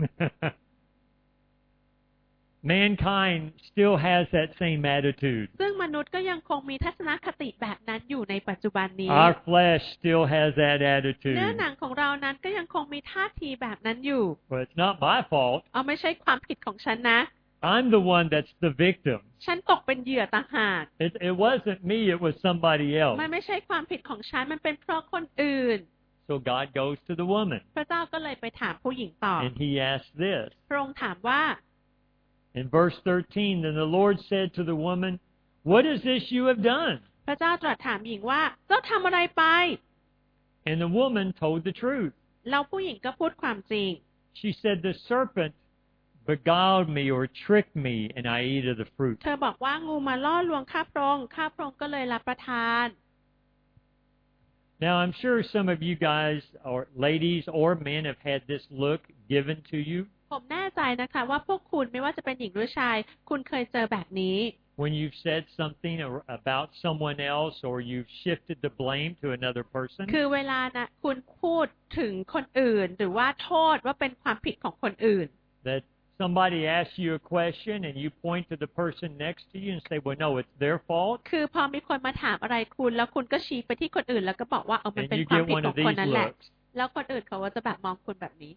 Mankind still has that same attitude. ซึ่งมนุษย์ก็ยังคงมีทัศนคติแบบนั้นอยู่ในปัจจุบันนี้ Our flesh still has that เนื้อ attitude. หนังของเรานั้นก็ยังคงมีท่าทีแบบนั้นอยู่ But it's not my fault. เอาไม่ใช่ความผิดของฉันนะ I'm the one that's the victim. ฉันตกเป็นเหยื่อต่างหาก It wasn't me, it was somebody else. มันไม่ใช่ความผิดของฉันมันเป็นเพราะคนอื่น So God goes to the woman, พระเจ้าก็เลยไปถามผู้หญิงต่อ and he asks this. พระองค์ถามว่า In verse 13, then the Lord said to the woman, "What is this you have done?" พระเจ้าตรัสถามหญิงว่าเจ้าทำอะไรไป And the woman told the truth. แล้วผู้หญิงก็พูดความจริง She said, "The serpent beguiled me or tricked me, and I ate of the fruit." เธอบอกว่างูมาล่อลวงข้าพระองค์ก็เลยรับประทาน Now, I'm sure some of you guys, or ladies or men, have had this look given to you ผมแน่ใจนะคะว่าพวกคุณไม่ว่าจะเป็นหญิงหรือชายคุณเคยเจอแบบนี้ when you've said something about someone else or you've shifted the blame to another person. คือเวลานะคุณพูดถึงคนอื่นหรือว่าโทษว่าเป็นความผิดของคนอื่น That somebody asks you a question and you point to the person next to you and say, "Well, no, it's their fault." คือพอมีคนมาถามอะไรคุณแล้วคุณก็ชี้ไปที่คนอื่นแล้วก็บอกว่ามัน And เป็น you ความ get ผิด one ขอ of งคน these นั้นแหละ looks. แล้วคนอื่นเขาก็จะแบบมองคุณแบบนี้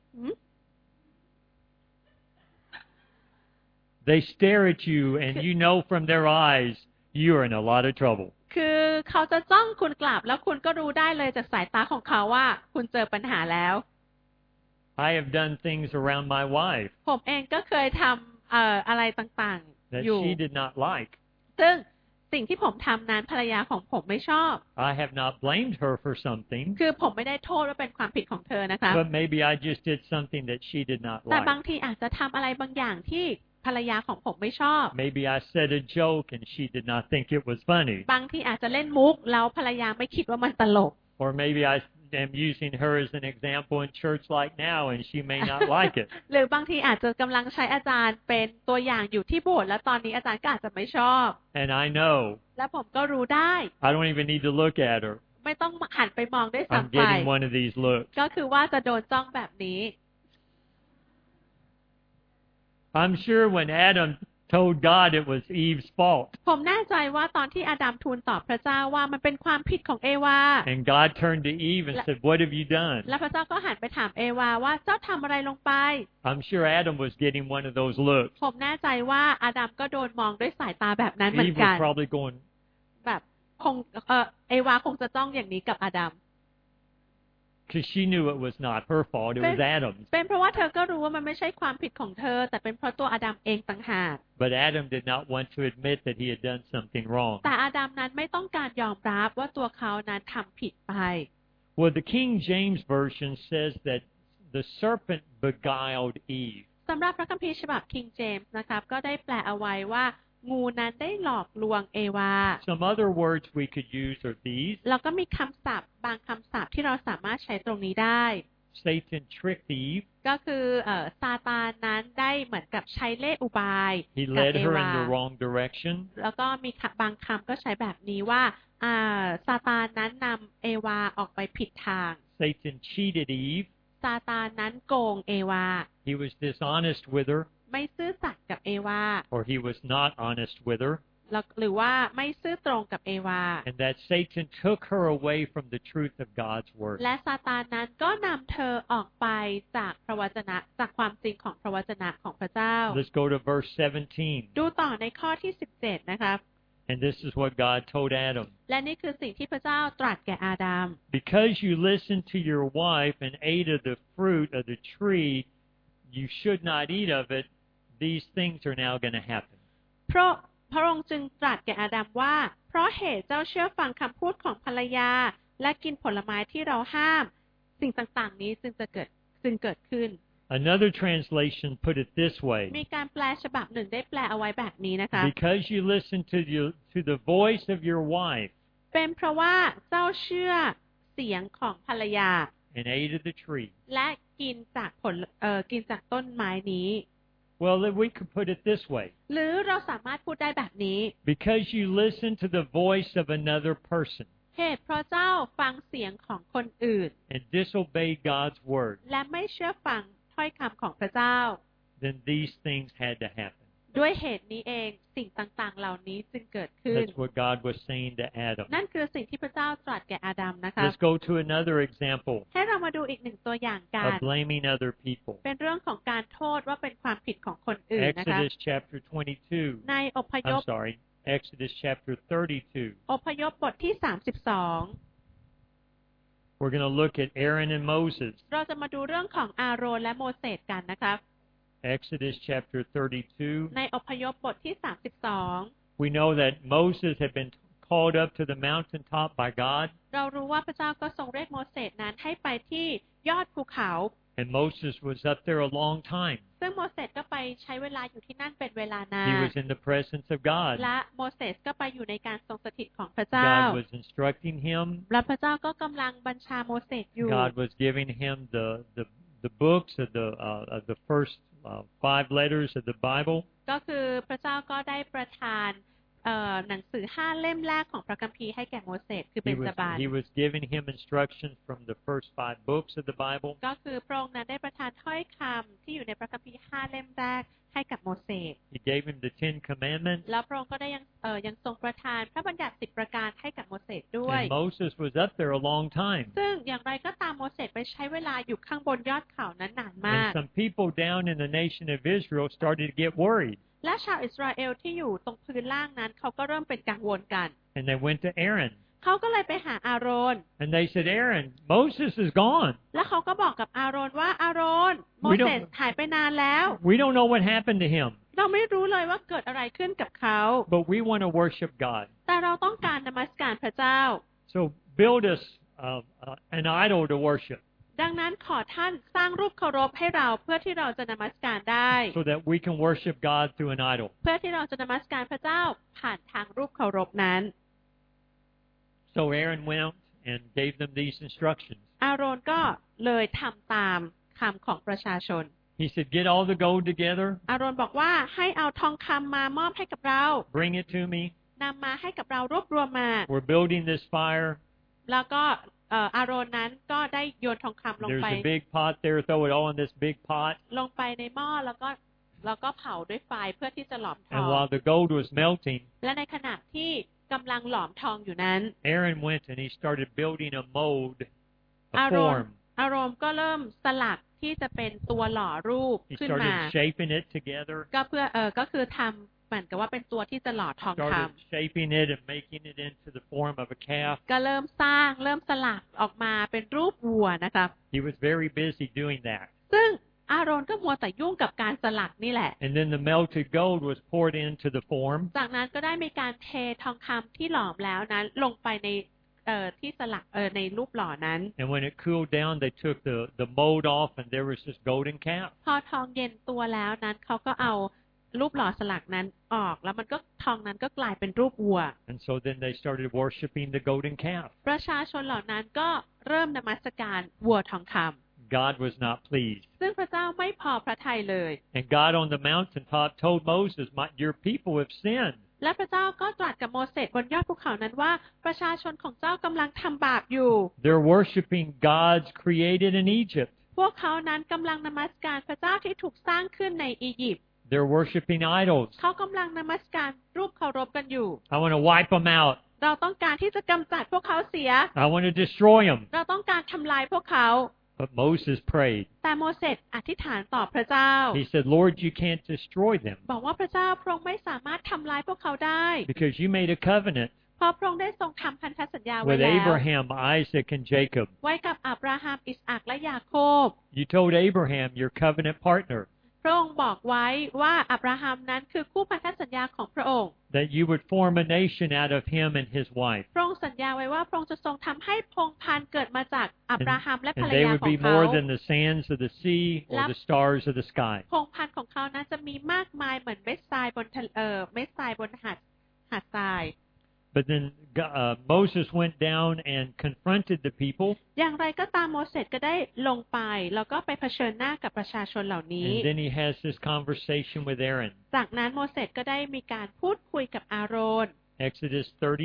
They stare at you and you know from their eyes you're in a lot of trouble. คือเขาจะจ้องคุณกลับแล้วคุณก็รู้ได้เลยจากสายตาของเขาว่าคุณเจอปัญหาแล้ว I have done things around my wife ผมเองก็เคยทำอะไรต่าง that ๆอยู่ she did not like. ซึ่งสิ่งที่ผมทำนั้นภรรยาของผมไม่ชอบ I have not blamed her for something, คือผมไม่ได้โทษว่าเป็นความผิดของเธอนะคะ but maybe I just did something that she did not แต่ like. บางทีอาจจะทำอะไรบางอย่างที่ภรรยาของผมไม่ชอบ Maybe I said a joke and she did not think it was funny. บางทีอาจจะเล่นมุกแล้วภรรยาไม่คิดว่ามันตลก Or maybe I am using her as an example in church like now and she may not like it. หรือบางทีอาจจะกำลังใช้อาจารย์เป็นตัวอย่างอยู่ที่โบสถ์แล้วตอนนี้อาจารย์ก็อาจจะไม่ชอบ And I know และผมก็รู้ได้ I don't even need to look at her. ไม่ต้องหันไปมองด้วย I'm ซ้ำไป getting one of these looks. ก็คือว่าจะโดนจ้องแบบนี้ I'm sure when Adam told God it was Eve's fault, ผมแน่ใจว่าตอนที่อาดัมทูลตอบพระเจ้าว่ามันเป็นความผิดของเอวา and God turned to Eve and said, "What have you done?" และพระเจ้าก็หันไปถามเอวาว่าเจ้าทำอะไรลงไป I'm sure Adam was getting one of those looks. ผมแน่ใจว่าอาดัมก็โดนมองด้วยสายตาแบบนั้นเหมือ Eve นกัน was probably going, แบบคงเอวาคงจะจ้องอย่างนี้กับอาดัม because she knew it was not her fault, it was Adam's. เป็นเพราะว่าเธอก็รู้ว่ามันไม่ใช่ความผิดของเธอแต่เป็นเพราะตัวอาดัมเองต่างหาก But Adam did not want to admit that he had done something wrong. แต่อาดัมนั้นไม่ต้องการยอมรับว่าตัวเขานั้นทำผิดไป Well, the King James Version says that the serpent beguiled Eve. สำหรับพระคัมภีร์ฉบับ King James นะครับก็ได้แปลเอาไว้ว่างูนั้นได้หลอกลวงเอวา Some other words we could use are these. แล้วก็มีคำศัพท์บางคำศัพท์ที่เราสามารถใช้ตรงนี้ได้ Satan tricked Eve. ก็คือซาตานนั้นได้เหมือนกับใช้เล่ห์อุบาย He กับ led เอ her วา in the wrong direction. แล้วก็มีบางคำก็ใช้แบบนี้ว่าซาตานนั้นนำเอวาออกไปผิดทาง Satan cheated Eve. ซาตานนั้นโกงเอวา He was dishonest with her. ไม่ซื่อสัตย์กับเอวา or he was not honest with her, หรือว่าไม่ซื่อตรงกับเอวา and that Satan took her away from the truth of God's word. และซาตานนั้นก็นำเธอออกไปจากพระวจนะจากความจริงของพระวจนะของพระเจ้า Let's go to verse 17. ดูต่อในข้อที่17นะครับ And this is what God told Adam. และนี่คือสิ่งที่พระเจ้าตรัสแก่อาดัม Because you listened to your wife and ate of the fruit of the tree, you should not eat of it. These things are now going to happen. เพราะพระองค์จึงตรัสแก่อาดัมว่าเพราะเหตุเจ้าเชื่อฟังคำพูดของภรรยาและกินผลไม้ที่เราห้ามสิ่งต่างๆนี้จึงเกิดขึ้น Another translation put it this way. มีการแปลฉบับหนึ่งได้แปลเอาไว้แบบนี้นะคะ Because you listened to the voice of your wife เป็นเพราะว่าเจ้าเชื่อเสียงของภรรยา and ate of the tree. และกินจากต้นไม้นี้ Well, we could put it this way. หรือเราสามารถพูดได้แบบนี้ Because you listened to the voice of another person เหตุเพราะเจ้าฟังเสียงของคนอื่น and disobeyed God's word, และไม่เชื่อฟังถ้อยคำของพระเจ้า then these things had to happen. ด้วยเหตุนี้เองสิ่งต่างๆเหล่านี้จึงเกิดขึ้น That's what God was saying to Adam. นั่นคือสิ่งที่พระเจ้าตรัสแก่อาดัมนะคะ Let's go to another example ให้เรามาดูอีกหนึ่งตัวอย่างกัน of blaming other people. เป็นเรื่องของการโทษว่าเป็นความผิดของคนอื่นนะคะ Exodus chapter 22. ในอพยพ I'm sorry, Exodus chapter 32. อพยพบทที่32 We're going to look at Aaron and Moses. เราจะมาดูเรื่องของอาโรนและโมเสสกันนะคะ Exodus chapter 32. ในอพยพบทที่32 We know that Moses had been called up to the mountaintop by God, เรารู้ว่าพระเจ้าก็ทรงเรียกโมเสสนั้นให้ไปที่ยอดภูเขา and Moses was up there a long time. ซึ่งโมเสสก็ไปใช้เวลาอยู่ที่นั่นเป็นเวลานาน He was in the presence of God. และโมเสสก็ไปอยู่ในการทรงสถิตของพระเจ้า God was instructing him. และพระเจ้าก็กำลังบัญชาโมเสสอยู่ God was giving him the books of the first 5 letters of the Bible. ก็คือพระเจ้าก็ได้ประทานหนังสือ5 เล่มแรกของพระคัมภีร์ให้แก่โมเสสคือเป็นจบาน He was giving him instructions from the first 5 books of the Bible. ก็คือพระองค์นั้นได้ประทานถ้อยคำที่อยู่ในพระคัมภีร์5 เล่มแรกให้กับโมเสส He gave him the 10 commandments. แล้วพระองค์ก็ได้ยังทรงประทานพระบัญญัติ10 ประการให้กับโมเสสด้วย And Moses was up there a long time. ซึ่งอย่างไรก็ตามโมเสสไปใช้เวลาอยู่ข้างบนยอดเขานั้นนานมาก And some people down in the nation of Israel started to get worried. และชาวอิสราเอลที่อยู่ตรงพื้นล่างนั้นเขาก็เริ่มเป็นกังวลกัน And they went to Aaron. เขาก็เลยไปหาอาโรน And they said, Aaron, Moses is gone. แล้วเขาก็บอกกับอาโรนว่าอาโรนโมเสสหายไปนานแล้ว We don't know what happened to him, เราไม่รู้เลยว่าเกิดอะไรขึ้นกับเขา but we want to worship God. แต่เราต้องการนมัสการพระเจ้า So build us an idol to worship ดังนั้นขอท่านสร้างรูปเคารพให้เราเพื่อที่เราจะนมัสการได้ so that we can worship God through an idol. เพื่อที่เราจะนมัสการพระเจ้าผ่านทางรูปเคารพนั้น So Aaron went and gave them these instructions. อาโรนก็เลยทำตามคำของประชาชน He said, get all the gold together, อาโรนบอกว่าให้เอาทองคำมามอบให้กับเรา bring it to me. นำมาให้กับเรารวบรวมมา We're building this fire. แล้วก็อาโรนนั้นก็ได้โยนทองคำลง There's ไป a big pot there. Throw it all in this big pot. ลงไปในหม้อแล้วก็เผาด้วยไฟเพื่อที่จะหลอมท And อง while the gold was melting, และในขณะที่กำลังหลอมทองอยู่นั้น Aaron went and he started building a mold, a อารม form. ณ์ก็เริ่มสลักที่จะเป็นตัวหล่อรูป He ขึ้นมา started shaping it together. ก็เพื่อก็คือทำเหมือนกับว่าเป็นตัวที่จะหล่อทองค Started shaping it and making it into the form of a calf. ำก็เริ่มสลักออกมาเป็นรูปวัวนะครับ He was very busy doing that. ซึ่งอารอนก็มัวแต่ยุ่งกับการสลักนี่แหละ And then the melted gold was poured into the form. จากนั้นก็ได้มีการเททองคำที่หลอมแล้วนั้นลงไปในที่สลักในรูปหล่อนั้น And when it cooled down, they took the mold off and there was this golden calf. พอทองเย็นตัวแล้วนั้นเขาก็เอารูปหล่อสลักนั้นออกแล้วมันก็ทองนั้นก็กลายเป็นรูปวัว And so then they started worshiping the golden calf. ประชาชนเหล่านั้นก็เริ่มนมัสการวัวทองคำ God was not pleased. ซึ่งพระเจ้าไม่พอพระทัยเลย And God on the mountaintop told Moses, your people have sinned. และพระเจ้าก็ตรัสกับโมเสสบนยอดภูเขานั้นว่าประชาชนของเจ้ากำลังทำบาปอยู่ They're worshiping gods created in Egypt. พวกเขานั้นกำลังนมัสการพระเจ้าที่ถูกสร้างขึ้นในอียิปต์ They're worshiping idols. เขากำลังนมัสการรูปเคารพกันอยู่ I want to wipe them out. เราต้องการที่จะกำจัดพวกเขาเสีย I want to destroy them. เราต้องการทำลายพวกเขา But Moses prayed. แต่โมเสสอธิษฐานต่อพระเจ้า He said, Lord, you can't destroy them บอกว่าพระเจ้าพระองค์ไม่สามารถทำลายพวกเขาได้ because you made a covenant เพราะพระองค์ได้ทรงทำพันธสัญญาไว้ with แล้ว Abraham, Isaac, and Jacob. ไว้กับอับราฮัมอิสอัคและยาโคบ You told Abraham, your covenant partner, พระองค์บอกไว้ว่าอับราฮัมนั้นคือคู่พันธสัญญาของพระองค์ that you would form a nation out of him and his wife. พระองค์สัญญาไว้ว่าพระองค์จะทรงทำให้พงศ์พันธุ์เกิดมาจากอับราฮัมและภร And ร they ยา would ของ be เขา more than the sands of the sea or the stars of the sky. พงศ์พันธุ์ของเขานั้นจะมีมากมายเหมือนเม็ดทรายบนเม็ดทรายบนหาดทราย But then Moses went down and confronted the people. อย่างไรก็ตามโมเสสก็ได้ลงไปแล้วก็ไปเผชิญหน้ากับประชาชนเหล่านี้ And then he has this conversation with Aaron. จากนั้นโมเสสก็ได้มีการพูดคุยกับอาโรน Exodus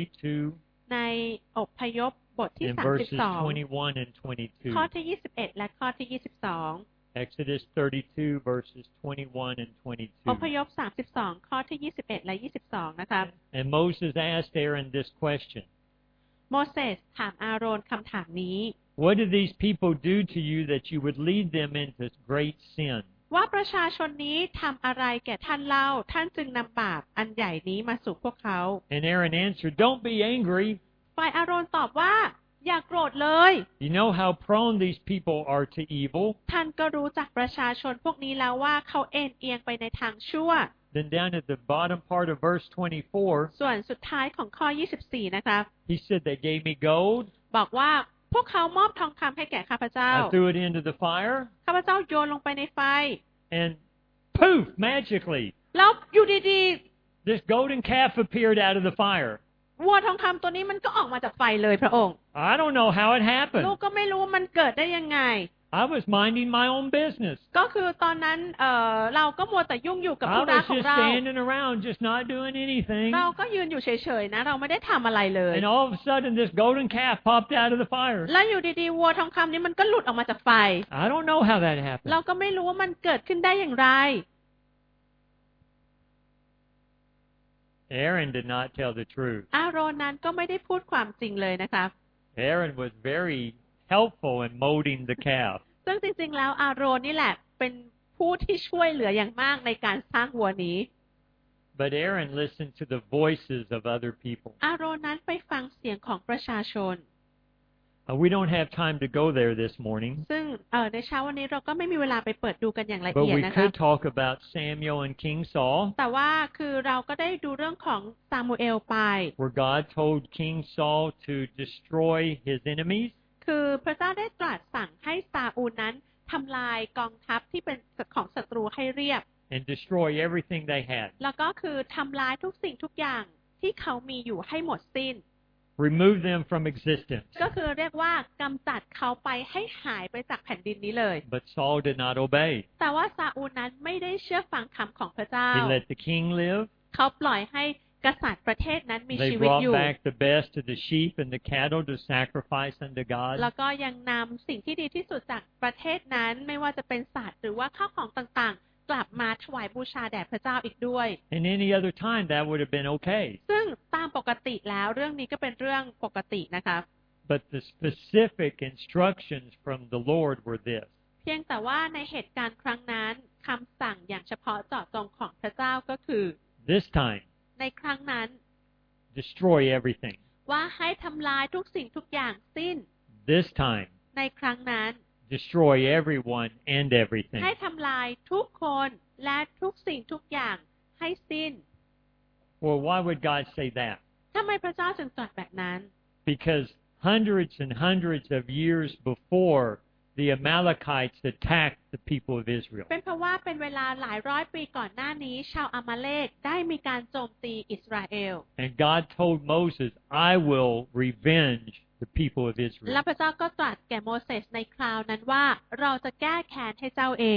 32 ในอพยพบทที่ in verses 21 and ข้อ 22. ที่ 21 และข้อที่ 22 Exodus 32 verses 21 and อพ 22. ยพ 32 ข้อที่ 21 และ 22 นะครับ And Moses asked Aaron this question. โมเสสถามอาโรนคำถามนี้ What did these people do to you that you would lead them into great sin? ว่าประชาชนนี้ทำอะไรแก่ท่านเล่าท่านจึงนำบาปอันใหญ่นี้มาสู่พวกเขา And Aaron answered, Don't be angry. ฝ่ายอาโรนตอบว่าอย่าโกรธเลย You know how prone these people are to evil. ท่านก็รู้จักประชาชนพวกนี้แล้วว่าเขาเอ็นเอียงไปในทางชั่ว Then down at the bottom part of verse 24, ส่วนสุดท้ายของข้อ 24 นะครับ he said, They gave me gold. บอกว่าพวกเขามอบทองคำให้แก่ข้าพเจ้า I threw it into the fire. ข้าพเจ้าโยนลงไปในไฟ And poof, magically, แล้วอยู่ดี this golden calf appeared out of the fire. ๆวัวทองคำตัวนี้มันก็ออกมาจากไฟเลยพระองค์ I don't know how it happened. ลูกก็ไม่รู้ว่ามันเกิดได้ยังไง I was minding my own business. ก็คือตอนนั้นเราก็มัวแต่ยุ่งอยู่กับ I ธุระ was ของ just เรา standing around, just not doing anything. เราก็ยืนอยู่เฉยๆนะเราไม่ได้ทำอะไรเลย And all of a sudden, this golden calf popped out of the fire. แล้วอยู่ดีๆวัวทองคำนี้มันก็หลุดออกมาจากไฟ I don't know how that happened. เราก็ไม่รู้ว่ามันเกิดขึ้นได้อย่างไร Aaron did not tell the truth. อาโรนนั้นก็ไม่ได้พูดความจริงเลยนะครับ Aaron was very helpful in molding the calf. ซึ่งจริงๆแล้วอาโรนนี่แหละเป็นผู้ที่ช่วยเหลืออย่างมากในการสร้างวัวนี้ But Aaron listened to the voices of other people. อาโรนนั้นไปฟังเสียงของประชาชน We don't have time to go there this morning. ซึ่งในเช้าวันนี้เราก็ไม่มีเวลาไปเปิดดูกันอย่างละ But เอียด we นะครับ could talk about Samuel and King Saul, แต่ว่าคือเราก็ได้ดูเรื่องของซามูเอลไป where God told King Saul to destroy his enemies. คือพระเจ้าได้ตรัสสั่งให้ซาอูลนั้นทำลายกองทัพที่เป็นของศัตรูให้เรียบ And destroy everything they had. แล้วก็คือทำลายทุกสิ่งทุกอย่างที่เขามีอยู่ให้หมดสิ้น Remove them from existence. ก็คือเรียกว่ากำจัดเขาไปให้หายไปจากแผ่นดินนี้เลย But Saul did not obey. แต่ว่าซาอูลนั้นไม่ได้เชื่อฟังคำของพระเจ้า He let the king live. เขาปล่อยให้กษัตริย์ประเทศนั้นมี They ชีวิต brought อยู่ back the best of the sheep and the cattle to sacrifice unto God. แล้วก็ยังนำสิ่งที่ดีที่สุดจากประเทศนั้นไม่ว่าจะเป็นสัตว์หรือว่าข้าวของต่างๆ กลับมาถวายบูชาแด่พระเจ้าอีกด้วย And any other time that would have been okay. ซึ่งตามปกติแล้วเรื่องนี้ก็เป็นเรื่องปกตินะคะ But the specific instructions from the Lord were this. เพียงแต่ว่าในเหตุการณ์ครั้งนั้นคำสั่งอย่างเฉพาะเจาะจงของพระเจ้าก็คือ This time, ในครั้งนั้น destroy everything. ว่าให้ทำลายทุกสิ่งทุกอย่างสิ้น This time, ในครั้งนั้น destroy everyone and everything. ให้ทำลายทุกคนและทุกสิ่งทุกอย่างให้สิ้น Well, why would God say that? ทำไมพระเจ้าจึงตรัสแบบนั้น Because hundreds and hundreds of years before, the Amalekites attacked the people of Israel. เป็นเพราะว่าเป็นเวลาหลายร้อยปีก่อนหน้านี้ชาวอามาเลกได้มีการโจมตีอิสราเอล And God told Moses, I will revenge the people of และ Israel. พระเจ้าก็ตรัสแก่โมเสสในคราวนั้นว่าเราจะแก้แค้นให้เจ้าเอง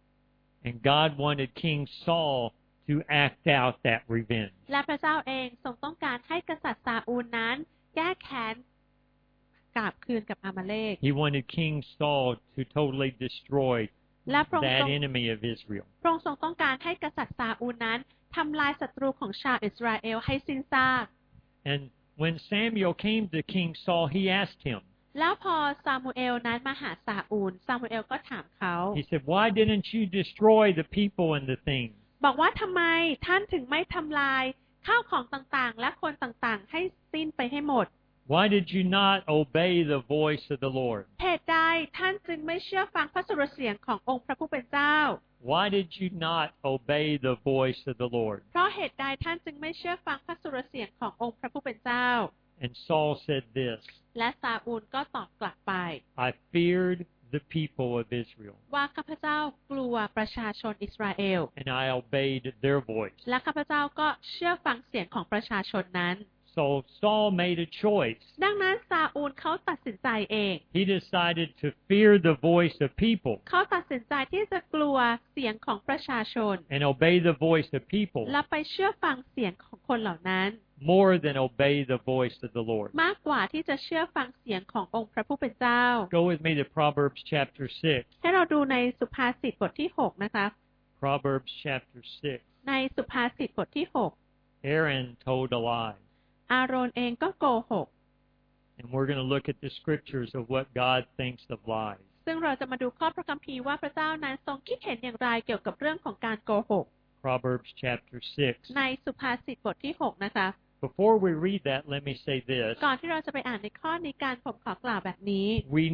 And God wanted King Saul to act out that revenge. และพระเจ้าเองทรงต้องการให้กษัตริย์ซาอูลนั้นแก้แค้นกลับคืนกับอามาเลก He wanted King Saul to totally destroy และพระองค์ that ทรง enemy of Israel. พระองค์ทรงต้องการให้กษัตริย์ซาอูลนั้นทำลายศัตรูของชาวอิสราเอลให้สิ้นซาก And when Samuel came to King Saul, he asked him, แล้วพอซามูเอลนั้นมาหาซาอูลซามูเอลก็ถามเขา he said, why didn't you destroy the people and the things? บอกว่าทำไมท่านถึงไม่ทำลายข้าวของต่างๆและคนต่างๆให้สิ้นไปให้หมด Why did you not obey the voice of the Lord? เหตุใดท่านจึงไม่เชื่อฟังพระสุรเสียงขององค์พระผู้เป็นเจ้า Why did you not obey the voice of the Lord? เพราะเหตุใดท่านจึงไม่เชื่อฟังพระสุรเสียงขององค์พระผู้เป็นเจ้า And Saul said this, และซาอูลก็ตอบกลับไป I feared the people of Israel, ว่าข้าพเจ้ากลัวประชาชนอิสราเอล and I obeyed their voice. และข้าพเจ้าก็เชื่อฟังเสียงของประชาชนนั้น So Saul made a choice. ดังนั้นซาอูลเขาตัดสินใจเอง He decided to fear the voice of people เขาตัดสินใจที่จะกลัวเสียงของประชาชน and obey the voice of people และไปเชื่อฟังเสียงของคนเหล่านั้น more than obey the voice of the Lord. มากกว่าที่จะเชื่อฟังเสียงขององค์พระผู้เป็นเจ้า Go with me to Proverbs chapter 6. ให้เราดูในสุภาษิตบทที่6นะคะ Proverbs chapter 6. ในสุภาษิตบทที่ Aaron told a lie. 6 อาโรนเองก็โกหก And we're going to look at the scriptures of what God thinks of lies. ซึ่งเราจะมาดูข้อพระคัมภีร์ว่าพระเจ้านั้นทรงคิดเห็นอย่างไรเกี่ยวกับเรื่องของการโกหก Proverbs chapter 6. ในสุภาษิตบทที่6นะคะ Before we read that, let me say this. ก่อนที่เราจะไปอ่านในข้อนี้การผมขอกล่าวแบบนี้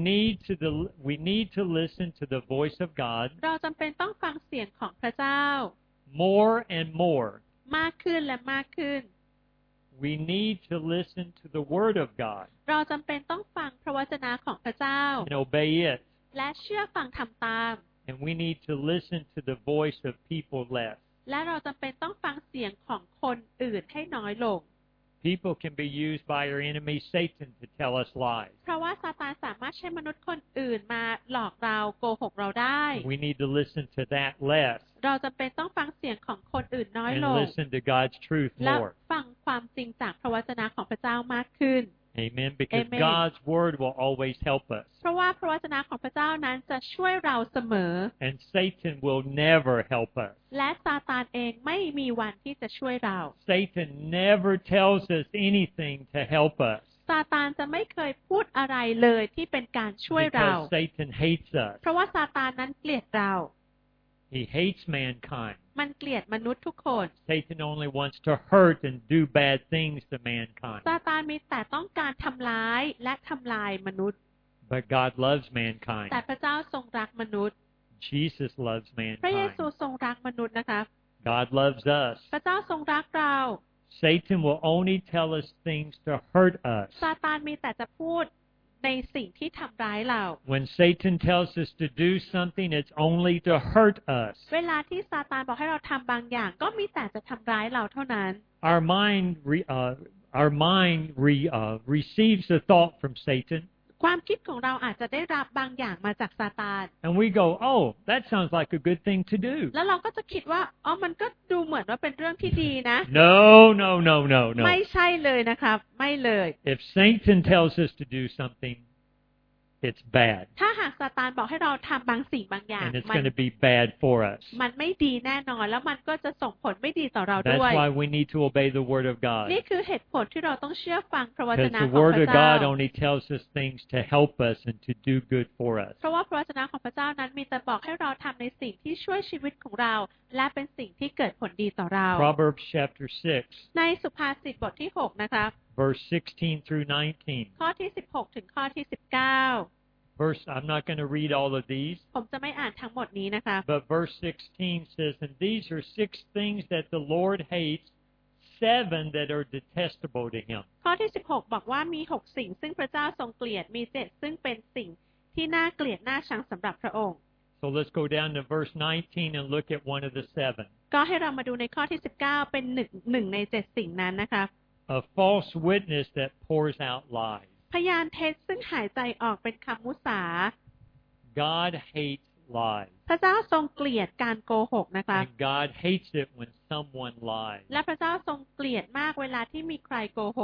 We need to listen to the voice of God เราจำเป็นต้องฟังเสียงของพระเจ้า more and more. มากขึ้นและมากขึ้น We need to listen to the word of God เราจำเป็นต้องฟังพระวจนะของพระเจ้า and obey it. และเชื่อฟังทำตาม And we need to listen to the voice of people less. และเราจำเป็นต้องฟังเสียงของคนอื่นให้น้อยลง People can be used by our enemy Satan to tell us lies. เพราะว่าซาตานสามารถใช้มนุษย์คนอื่นมาหลอกเราโกหกเราได้ We need to listen to that less เราจำเป็นต้องฟังเสียงของคนอื่นน้อย and ลง listen to God's truth และ more. ฟังความจริงจากพระวจนะของพระเจ้ามากขึ้น Amen. Because Amen. God's word will always help us. เพราะว่าพระวจนะของพระเจ้านั้นจะช่วยเราเสมอ And Satan will never help us. และซาตานเองไม่มีวันที่จะช่วยเรา Satan never tells us anything to help us ซาตานจะไม่เคยพูดอะไรเลยที่เป็นการช่วยเรา because Satan hates us. เพราะว่าซาตานนั้นเกลียดเรา He hates mankind. มันเกลียดมนุษย์ทุกคน Satan only wants to hurt and do bad things to mankind. ซาตานมีแต่ต้องการทำร้ายและทำลายมนุษย์ But God loves mankind. แต่พระเจ้าทรงรักมนุษย์ Jesus loves พระเยซู mankind. ทรงรักมนุษย์นะคะ God loves us. พระเจ้าทรงรักเรา Satan will only tell us things to hurt us. ซาตานมีแต่จะพูดในสิ่งที่ทำร้ายเรา When Satan tells us to do something, it's only to hurt us. เวลาที่ซาตานบอกให้เราทำบางอย่างก็มีแต่จะทำร้ายเราเท่านั้น Our mind receives a thought from Satan, ความคิดของเราอาจจะได้รับบางอย่างมาจากซาตาน and we go, "Oh, that sounds like a good thing to do." แล้วเราก็จะคิดว่าอ๋อมันก็ดูเหมือนว่าเป็นเรื่องที่ดีนะ No, no, no, no, no. ไม่ใช่เลยนะครับ ไม่เลย If Satan tells us to do something, it's bad, ถ้าหากซาตานบอกให้เราทำบางสิ่งบางอย่าง and it's มัน going to be bad for us. มันไม่ดีแน่นอนแล้วมันก็จะส่งผลไม่ดีต่อเราด้วย That's why we need to obey the Word of God. นี่คือเหตุผลที่เราต้องเชื่อฟังพระวจ Because นะ the ของ Word พ of ระเจ้า God only tells us things to help us and to do good for us. เพราะว่าพระวจนะของพระเจ้านั้นมีแต่บอกให้เราทำในสิ่งที่ช่วยชีวิตของเรา และเป็นสิ่งที่เกิดผลดีต่อเรา Proverbs chapter 6, ในสุภาษิตบทที่6นะคะ verse 16 through 19. ข้อที่16ถึงข้อที่19 I'm not going to read all of these, ผมจะไม่อ่านทั้งหมดนี้นะคะ but verse 16 says, "And these are 6 things that the Lord hates, 7 that are detestable to him." ข้อที่16บอกว่ามี6สิ่งซึ่งพระเจ้าทรงเกลียดมี7ซึ่งเป็นสิ่งที่น่าเกลียดน่าชังสำหรับพระองค์ So let's go down to verse 19 and look at one of the 7. ก็ให้เรามาดูในข้อที่19เป็นหนึ่งใน7สิ่งนั้นนะคะ A false witness that pours out lies. พยานเท็จซึ่งหายใจออกเป็นคำมุสา God hates lies. พระเจ้าทรงเกลียดการโกหกนะคะ And God hates it when someone lies. และพระเจ้าทรงเกลียดมากเวลาที่มีใครโกหก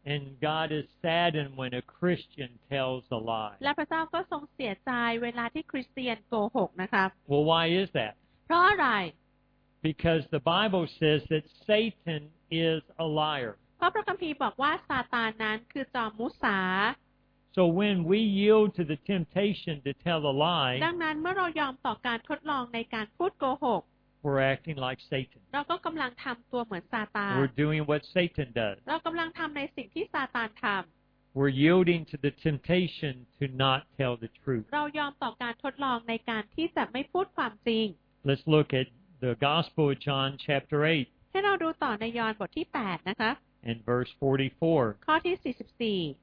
And God is saddened when a Christian tells a lie. และพระเจ้าก็ทรงเสียใจเวลาที่คริสเตียนโกหกนะครับ Well, why is that? เพราะอะไร Because the Bible says that Satan is a liar. เพราะพระคัมภีร์บอกว่าซาตานนั้นคือจอมมุสา So when we yield to the temptation to tell a lie, ดังนั้นเมื่อเรายอมต่อการทดลองในการพูดโกหก we're acting like Satan. เราก็กำลังทำตัวเหมือนซาตาน We're doing what Satan does. เรากำลังทำในสิ่งที่ซาตานท We're yielding to the temptation to not tell the truth. ำเรายอมต่อการทดลองในการที่จะไม่พูดความจริง Let's look at the Gospel of John chapter 8 ให้เราดูต่อในยอห์นบทที่8นะคะ and verse 44. ข้อที่44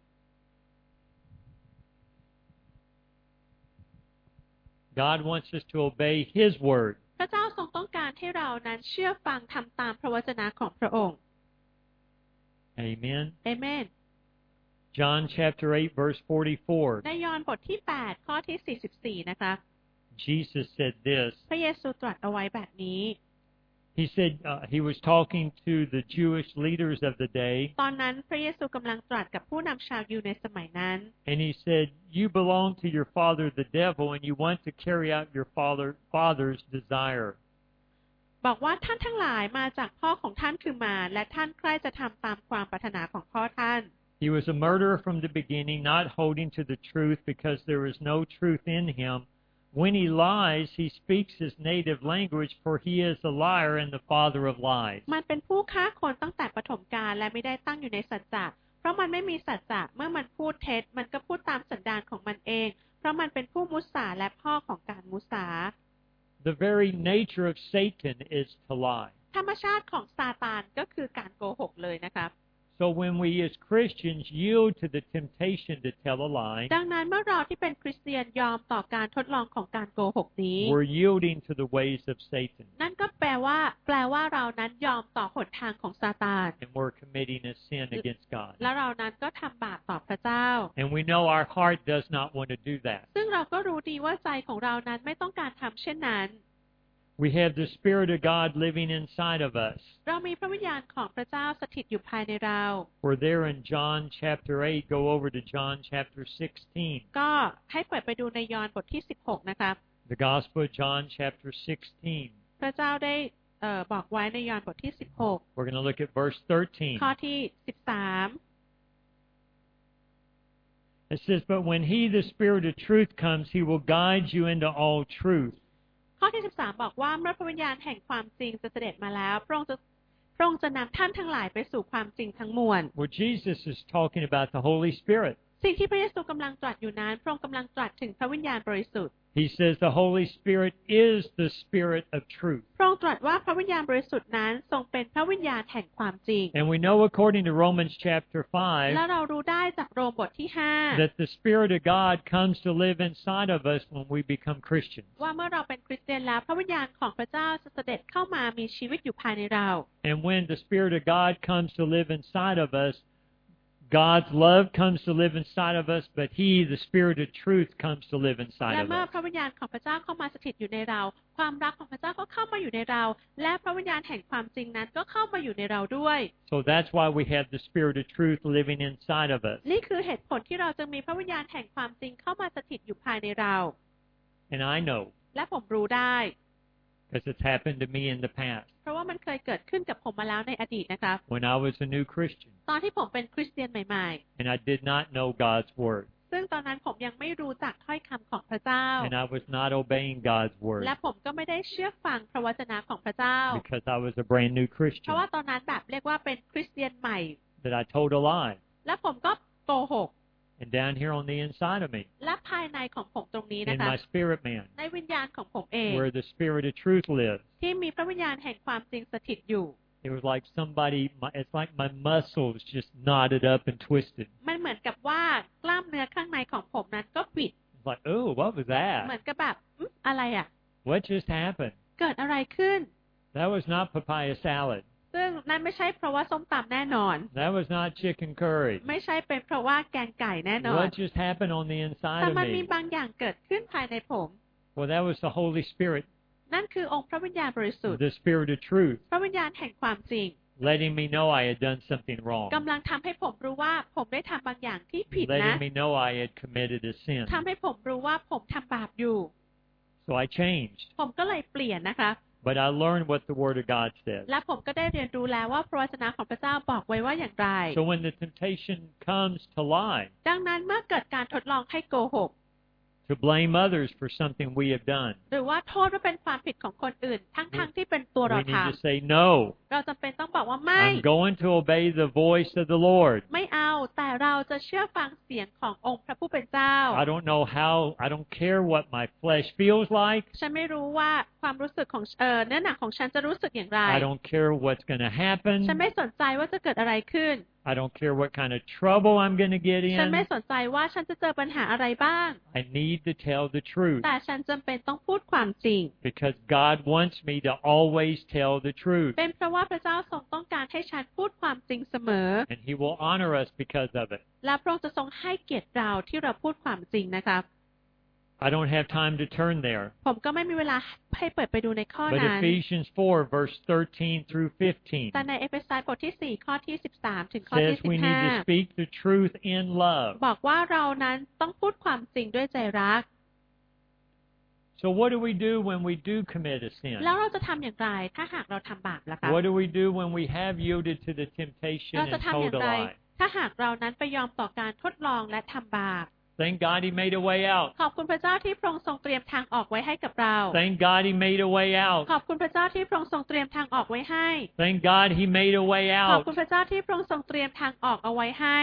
God wants us to obey His word. พระเจ้าทรงต้องการให้เรานั้นเชื่อฟังทำตามพระวจนะของพระองค์ Amen. เอเมน John chapter 8 verse 44. ในยอห์นบทที่8ข้อที่44นะคะ Jesus said this. พระเยซูตรัสเอาไว้แบบนี้ He said he was talking to the Jewish leaders of the day. ตอนนั้นพระเยซูกำลังตรัสกับผู้นำชาวยิวในสมัยนั้น And he said, you belong to your father the devil and you want to carry out your father's desire. บอกว่าท่านทั้งหลายมาจากพ่อของท่านคือมารและท่านใคร่จะทำตามความปรารถนาของพ่อท่าน He was a murderer from the beginning, not holding to the truth because there is no truth in him. When he lies, he speaks his native language, for he is a liar and the father of lies. มันเป็นผู้ฆ่าคนตั้งแต่ปฐมกาลและไม่ได้ตั้งอยู่ในสัจจะเพราะมันไม่มีสัจจะเมื่อมันพูดเท็จมันก็พูดตามสันดานของมันเองเพราะมันเป็นผู้มุสาและพ่อของการมุสา The very nature of Satan is to lie. ธรรมชาติของซาตานก็คือการโกหกเลยนะครับ So when we as Christians yield to the temptation to tell a lie, ดังนั้นเมื่อเราที่เป็นคริสเตียนยอมต่อการทดลองของการโกหกนี้ we're yielding to the ways of Satan. นั่นก็แปลว่าเรานั้นยอมต่อหนทางของซาตาน And we're committing a sin against God. และเรานั้นก็ทำบาปต่อพระเจ้า And we know our heart does not want to do that. ซึ่งเราก็รู้ดีว่าใจของเรานั้นไม่ต้องการทำเช่นนั้น We have the Spirit of God living inside of us. เรามีพระวิญญาณของพระเจ้าสถิตอยู่ภายในเรา We're there in John chapter 8. Go over to John chapter 16. ก็ให้เปิดไปดูในยอห์นบทที่16นะครับ The Gospel of John chapter 16. พระเจ้าได้บอกไว้ในยอห์นบทที่16 We're going to look at verse 13. ข้อที่13 It says, But when He, the Spirit of truth, comes, He will guide you into all truth. ข้อที่13บอกว่าเมื่อพระวิญญาณแห่งความจริงจะเสด็จมาแล้วพระองค์จะนำท่านทั้งหลายไปสู่ความจริงทั้งมวล Well, Jesus is talking about the Holy Spirit. สิ่งที่พระเยซูกำลังตรัสอยู่นั้นพระองค์กำลังตรัสถึงพระวิญญาณบริสุทธิ์ He says the Holy Spirit is the Spirit of truth. พระองค์ตรัสว่าพระวิญญาณบริสุทธิ์นั้นทรงเป็นพระวิญญาณแห่งความจริง And we know according to Romans chapter และ 5 เรารู้ได้จากโรมบทที่ that the Spirit of God comes to live inside of us when we become Christians. 5ว่าเมื่อเราเป็นคริสเตียนแล้วพระวิญญาณของพระเจ้าจะเสด็จเข้ามามีชีวิตอยู่ภายในเรา And when the Spirit of God comes to live inside of us, God's love comes to live inside of us, but He, the Spirit of truth, comes to live inside และ of เมื่อ us. พระวิญญาณของพระเจ้าเข้ามาสถิตอยู่ในเราความรักของพระเจ้าก็เข้ามาอยู่ในเราและพระวิญญาณแห่งความจริงนั้นก็เข้ามาอยู่ในเราด้วย So that's why we have the Spirit of truth living inside of us. นี่คือเหตุผลที่เราจึงมีพระวิญญาณแห่งความจริงเข้ามาสถิตอยู่ภายในเรา And I know, และผมรู้ได้ because it's happened to me in the past, เพราะว่ามันเคยเกิดขึ้นกับผมมาแล้วในอดีตนะครับ when I was a new Christian, ตอนที่ผมเป็นคริสเตียนใหม่ and I did not know God's Word, ๆ ซึ่งตอนนั้นผมยังไม่รู้จักถ้อยคำของพระเจ้า and I was not obeying God's Word, และผมก็ไม่ได้เชื่อฟังพระวจนะของพระเจ้า because I was a brand new เพ Christian, ราะว่าตอนนั้นแบบเรียกว่าเป็นคริสเตียนใหม่ that I told a lie. และผมก็โกหก And down here on the inside of me, และภายในของผมตรงนี้ in นะคะ my spirit man, ในวิญญาณของผมเอง where the Spirit of truth lives, ที่มีพระวิญญาณแห่งความจริงสถิตอยู่ it was like it's like my muscles just knotted up and twisted. มันเหมือนกับว่ากล้ามเนื้อข้างในของผมนั้นก็บิด It's like, oh, what was เหมือ that? นกับแบบอะไรอ่ะ What just happened? เกิดอะไรขึ้น That was not papaya salad. ซึ่งนั่นไม่ใช่เพราะว่าส้มตำแน่นอน That was not chicken curry. ไม่ใช่เป็นเพราะว่าแกงไก่แน่นอน What just happened on the inside แต่ of มันมี me? บางอย่างเกิดขึ้นภายในผม Well, that was the Holy Spirit, นั่นคือองค์พระวิญญาณบริสุทธิ์ the Spirit of truth. พระวิญญาณแห่งความจริง letting me know I had done something wrong, กำลังทำให้ผมรู้ว่าผมได้ทำบางอย่างที่ผิดนะ letting me know I had committed a sin. ทำให้ผมรู้ว่าผมทำบาปอยู่ So I changed. ผมก็เลยเปลี่ยนนะคะ But I learned what the Word of God says. และผมก็ได้เรียนรู้แล้วว่าพระวจนะของพระเจ้าบอกไว้ว่าอย่างไร So when the temptation comes to lie, ดังนั้นเมื่อเกิดการทดลองให้โกหก to blame others for something we have done, หรือว่าโทษว่าเป็นความผิดของคนอื่นทั้งที่เป็นตัวเรา we ท need to say, no, ำเราจำเป็นต้องบอกว่าไม่ I'm going to obey the voice of the Lord. ไม่เอาแต่เราจะเชื่อฟังเสียงขององค์พระผู้เป็นเจ้า I don't care what my flesh feels like. ฉันไม่รู้ว่าความรู้สึกของเนื้อหนังของฉันจะรู้สึกอย่างไร I don't care what's going to happen. ฉันไม่สนใจว่าจะเกิดอะไรขึ้น I don't care what kind of trouble I'm going to get ฉันไม่ in. สนใจว่าฉันจะเจอปัญหาอะไรบ้าง I need to tell the truth แต่ฉันจำเป็นต้องพูดความจริง because God wants me to always tell the truth. เป็นเพราะว่าพระเจ้าทรงต้องการให้ฉันพูดความจริงเสมอ And He will honor us because of it. และพระองค์จะทรงให้เกียรติเราที่เราพูดความจริงนะครับ I don't have time to turn there. ผมก็ไม่มีเวลาให้เปิดไปดูในข้อ But นั้น Ephesians 4, verse 13 through 15 แต่ในเอเฟซัสบทที่ 4 ข้อที่ 13 ถึงข้อที่ says we need to speak the truth in love. 15 บอกว่าเรานั้นต้องพูดความจริงด้วยใจรัก So what do we do when we do commit a sin? แล้วเราจะทำอย่างไรถ้าหากเราทำบาปล่ะคะ What do we do when we have yielded to the temptation เราจะ and ทำอย่า told ง a ไร lie? ถ้าหากเรานั้นไปยอมต่อการทดลองและทำบาป Thank God He made a way out. ขอบคุณพระเจ้าที่พระองค์ทรงเตรียมทางออกไว้ให้กับเรา Thank God He made a way out. ขอบคุณพระเจ้าที่พระองค์ทรงเตรียมทางออกไว้ให้ Thank God He made a way ขอบ out. คุณพระเจ้าที่พระองค์ทรงเตรียมทางออกเอาไว้ให้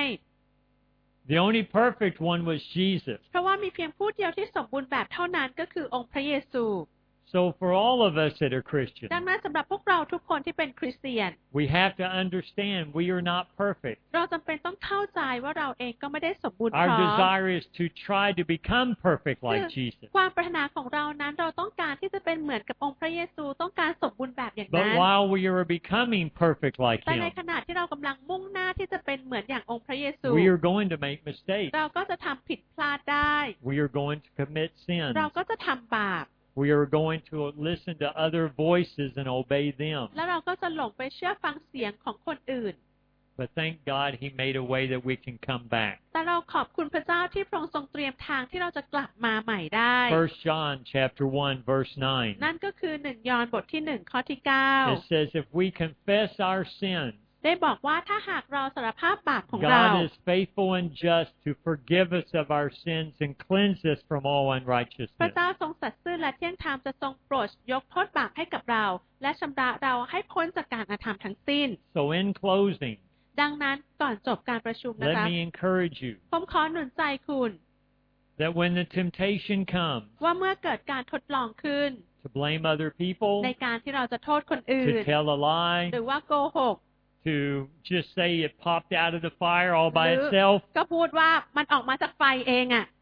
The only perfect one was Jesus. เพราะว่ามีเพียงผู้เดียวที่สมบูรณ์แบบเท่านั้นก็คือองค์พระเยซู So for all of us that are Christians, ดังนั้นสำหรับพวกเราทุกคนที่เป็นคริสเตียน we have to understand we are not perfect. เราจำเป็นต้องเข้าใจว่าเราเองก็ไม่ได้สมบูรณ์พ Our ร้อม desire is to try to become perfect คือ like Jesus. ความปรารถนาของเรานั้นเราต้องการที่จะเป็นเหมือนกับองค์พระเยซูต้องการสมบูรณ์แบบอย่าง But นั้น while we are becoming perfect like แต่ใน Him, ขณะที่เรากำลังมุ่งหน้าที่จะเป็นเหมือนอย่างองค์พระเยซู we are going to make mistakes. เราก็จะทำผิดพลาดได้ We are going to commit sins. เราก็จะทำบาป We are going to listen to other voices and obey them. แล้วเราก็จะหลงไปเชื่อฟังเสียงของคนอื่น But thank God He made a way that we can come back. แต่เราขอบคุณพระเจ้าที่พระองค์ทรงเตรียมทางที่เราจะกลับมาใหม่ได้ 1 John chapter 1 verse 9. นั่นก็คือ1 ยอห์นบทที่ 1 ข้อที่ It says if we confess our sins, 9 ได้บอกว่าถ้าหากเราสารภาพบาปของเรา God is faithful and just to forgive us of our sins and cleanse us from all พระ unrighteousness. เจ้าทรงสัตย์ซื่อและเที่ยงธรรมจะทรงโปรดยกโทษบาปให้กับเรา และชำระเราให้พ้นจากการอธรรมทั้งสิ้น So in closing, ดังนั้นก่อนจบการประชุมนะคะ let me encourage you ผมขอหนุนใจคุณ that when the temptation comes ว่าเมื่อเกิดการทดลองขึ้น to blame other people, ในการที่เราจะโทษคนอื่น to tell a lie, หรือว่าโกหก to just say it popped out of the fire all by หรือ itself, ก็พูดว่ามันออกมาจากไฟเองอ่ะ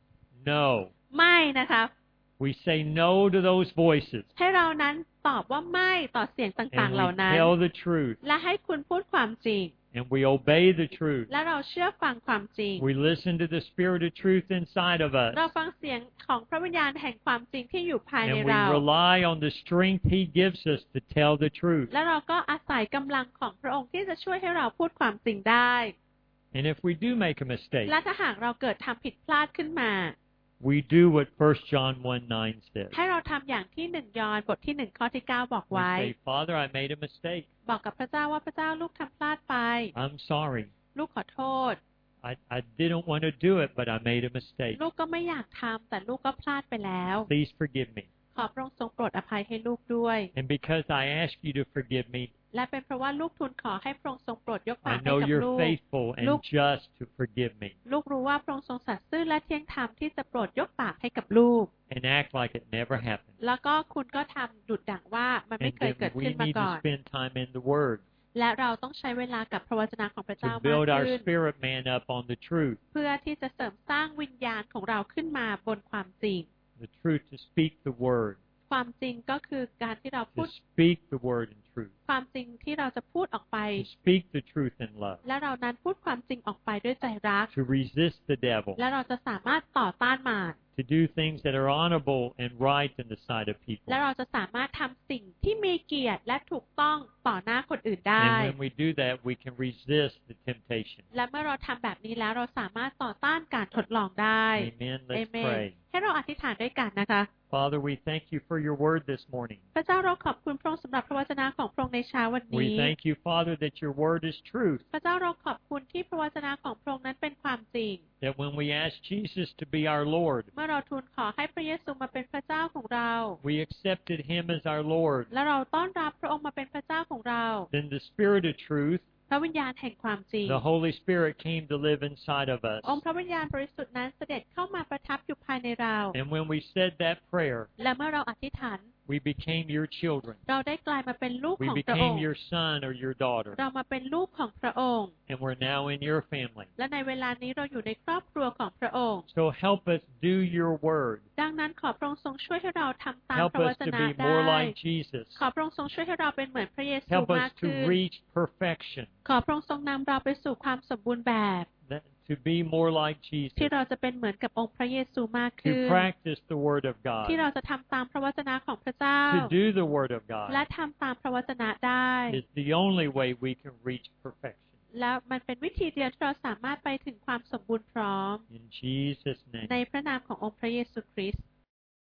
no. ไม่นะคะ We say no to those voices ให้เรานั้นตอบว่าไม่ต่อเสียงต่าง and ๆ เหล่า we นั้น tell the truth และให้คุณพูดความจริง and we obey the truth. และเราเชื่อฟังความจริง We listen to the Spirit of truth inside of us เราฟังเสียงของพระวิญญาณแห่งความจริงที่อยู่ภายใน and we เรา rely on the strength He gives us to tell the truth. และเราก็อาศัยกำลังของพระองค์ที่จะช่วยให้เราพูดความจริงได้ And if we do make a mistake, และถ้าหากเราเกิดทำผิดพลาดขึ้นมา we do what 1 John 1:9 says. ให้เราทำอย่างที่1 ยอห์นบทที่ 1 ข้อที่ 9 บอก We ไว้ say, Father, I made a mistake. บอกกับพระเจ้าว่าพระเจ้าลูกทำพลาดไป I'm sorry. ลูกขอโทษ I didn't want to do it, but I made a mistake. ลูกก็ไม่อยากทำแต่ลูกก็พลาดไปแล้ว Please forgive me. ขอพระองค์ทรงโปรดอภัยให้ลูกด้วย And because I ask you to forgive me, และเป็นเพราะว่าลูกทูลขอให้พระองค์ทรงโปรดยกบา I ปให้ know กับ you're ลูก faithful and Look. just to forgive me ลูกรู้ว่าพระองค์ทรงสัตย์ซื่อและเที่ยงธรรมที่จะโปรดยกบาปให้กับลูก and act like it never happened. แล้วก็คุณก็ทำดุจดั่งว่ามันไม่ And เคยเกิด that we ขึ้นมา need ก่ to อน spend time in the Word และเราต้องใช้เวลากับพระวจนะของพระเจ้า to มาก build our ขึ้น spirit man up on the truth, เพื่อที่จะเสริมสร้างวิญญาณของเราขึ้นมาบนความจริง the truth to speak the Word. ความจริงก็คือการที่เราพู to ด speak the word in truth, ความจริงที่เราจะพูดออกไป to speak the truth in love, และเรานั้นพูดความจริงออกไปด้วยใจรัก to resist the devil, และเราจะสามารถต่อต้านมาร to do things that are honorable and right in the sight of people. และเราจะสามารถทำสิ่งที่มีเกียรติและถูกต้องต่อหน้าคนอื่นได้ And when we do that, we can resist the temptation. และเมื่อเราทำแบบนี้แล้วเราสามารถต่อต้านการทดลองได้ Amen. Let's เอเมน pray. ให้เราอธิษฐานด้วยกันนะคะ Father, we thank you for your word this morning. พระเจ้าเราขอบคุณพระองค์สำหรับพระวจนะของพระองค์ในเช้าวันนี้ We thank you, Father, that your word is truth. พระเจ้าเราขอบคุณที่พระวจนะของพระองค์นั้นเป็นความจริง That when we ask Jesus to be our Lord, เมื่อเราทูลขอให้พระเยซูมาเป็นพระเจ้าของเรา we accepted him as our Lord. และเราต้อนรับพระองค์มาเป็นพระเจ้าของเรา Then the Spirit of truth, พระวิญญาณแห่งความจริง the Holy Spirit, came to live inside of us. องค์พระวิญญาณบริสุทธิ์นั้นเสด็จเข้ามาประทับอยู่ภายในเรา And when we said that prayer, และเมื่อเราอธิษฐาน we became your children. เราได้กลายมาเป็นลูก We ของพระอง became ค์ your son or your daughter. เรามาเป็นลูกของพระองค์ And we're now in your family. และในเวลานี้เราอยู่ในครอบครัวของพระองค์ So help us do your word. ดังนั้นขอพระองค์ทรงช่วยให้เราทำตาม Help พระว us จ to นะ be ได้ more like Jesus. ขอพระองค์ทรงช่วยให้เราเป็นเหมือนพระเยซู Help มาก us ขึ้ to น reach perfection. ขอพระองค์ทรงนำเราไปสู่ความสมบูรณ์แบบ To be more like Jesus. ที่เราจะเป็นเหมือนกับองค์พระเยซูมากขึ้ To น practice the word of God. ที่เราจะทำตามพระวจนะของพระเจ้า To do the word of และ God ทำตามพระวจนะได้ is the only way we can reach perfection. และมันเป็นวิธีเดียวที่เราสามารถไปถึงความสมบูรณ์พร้อม In Jesus' ใน name. พระนามขององค์พระเยซูคริสต์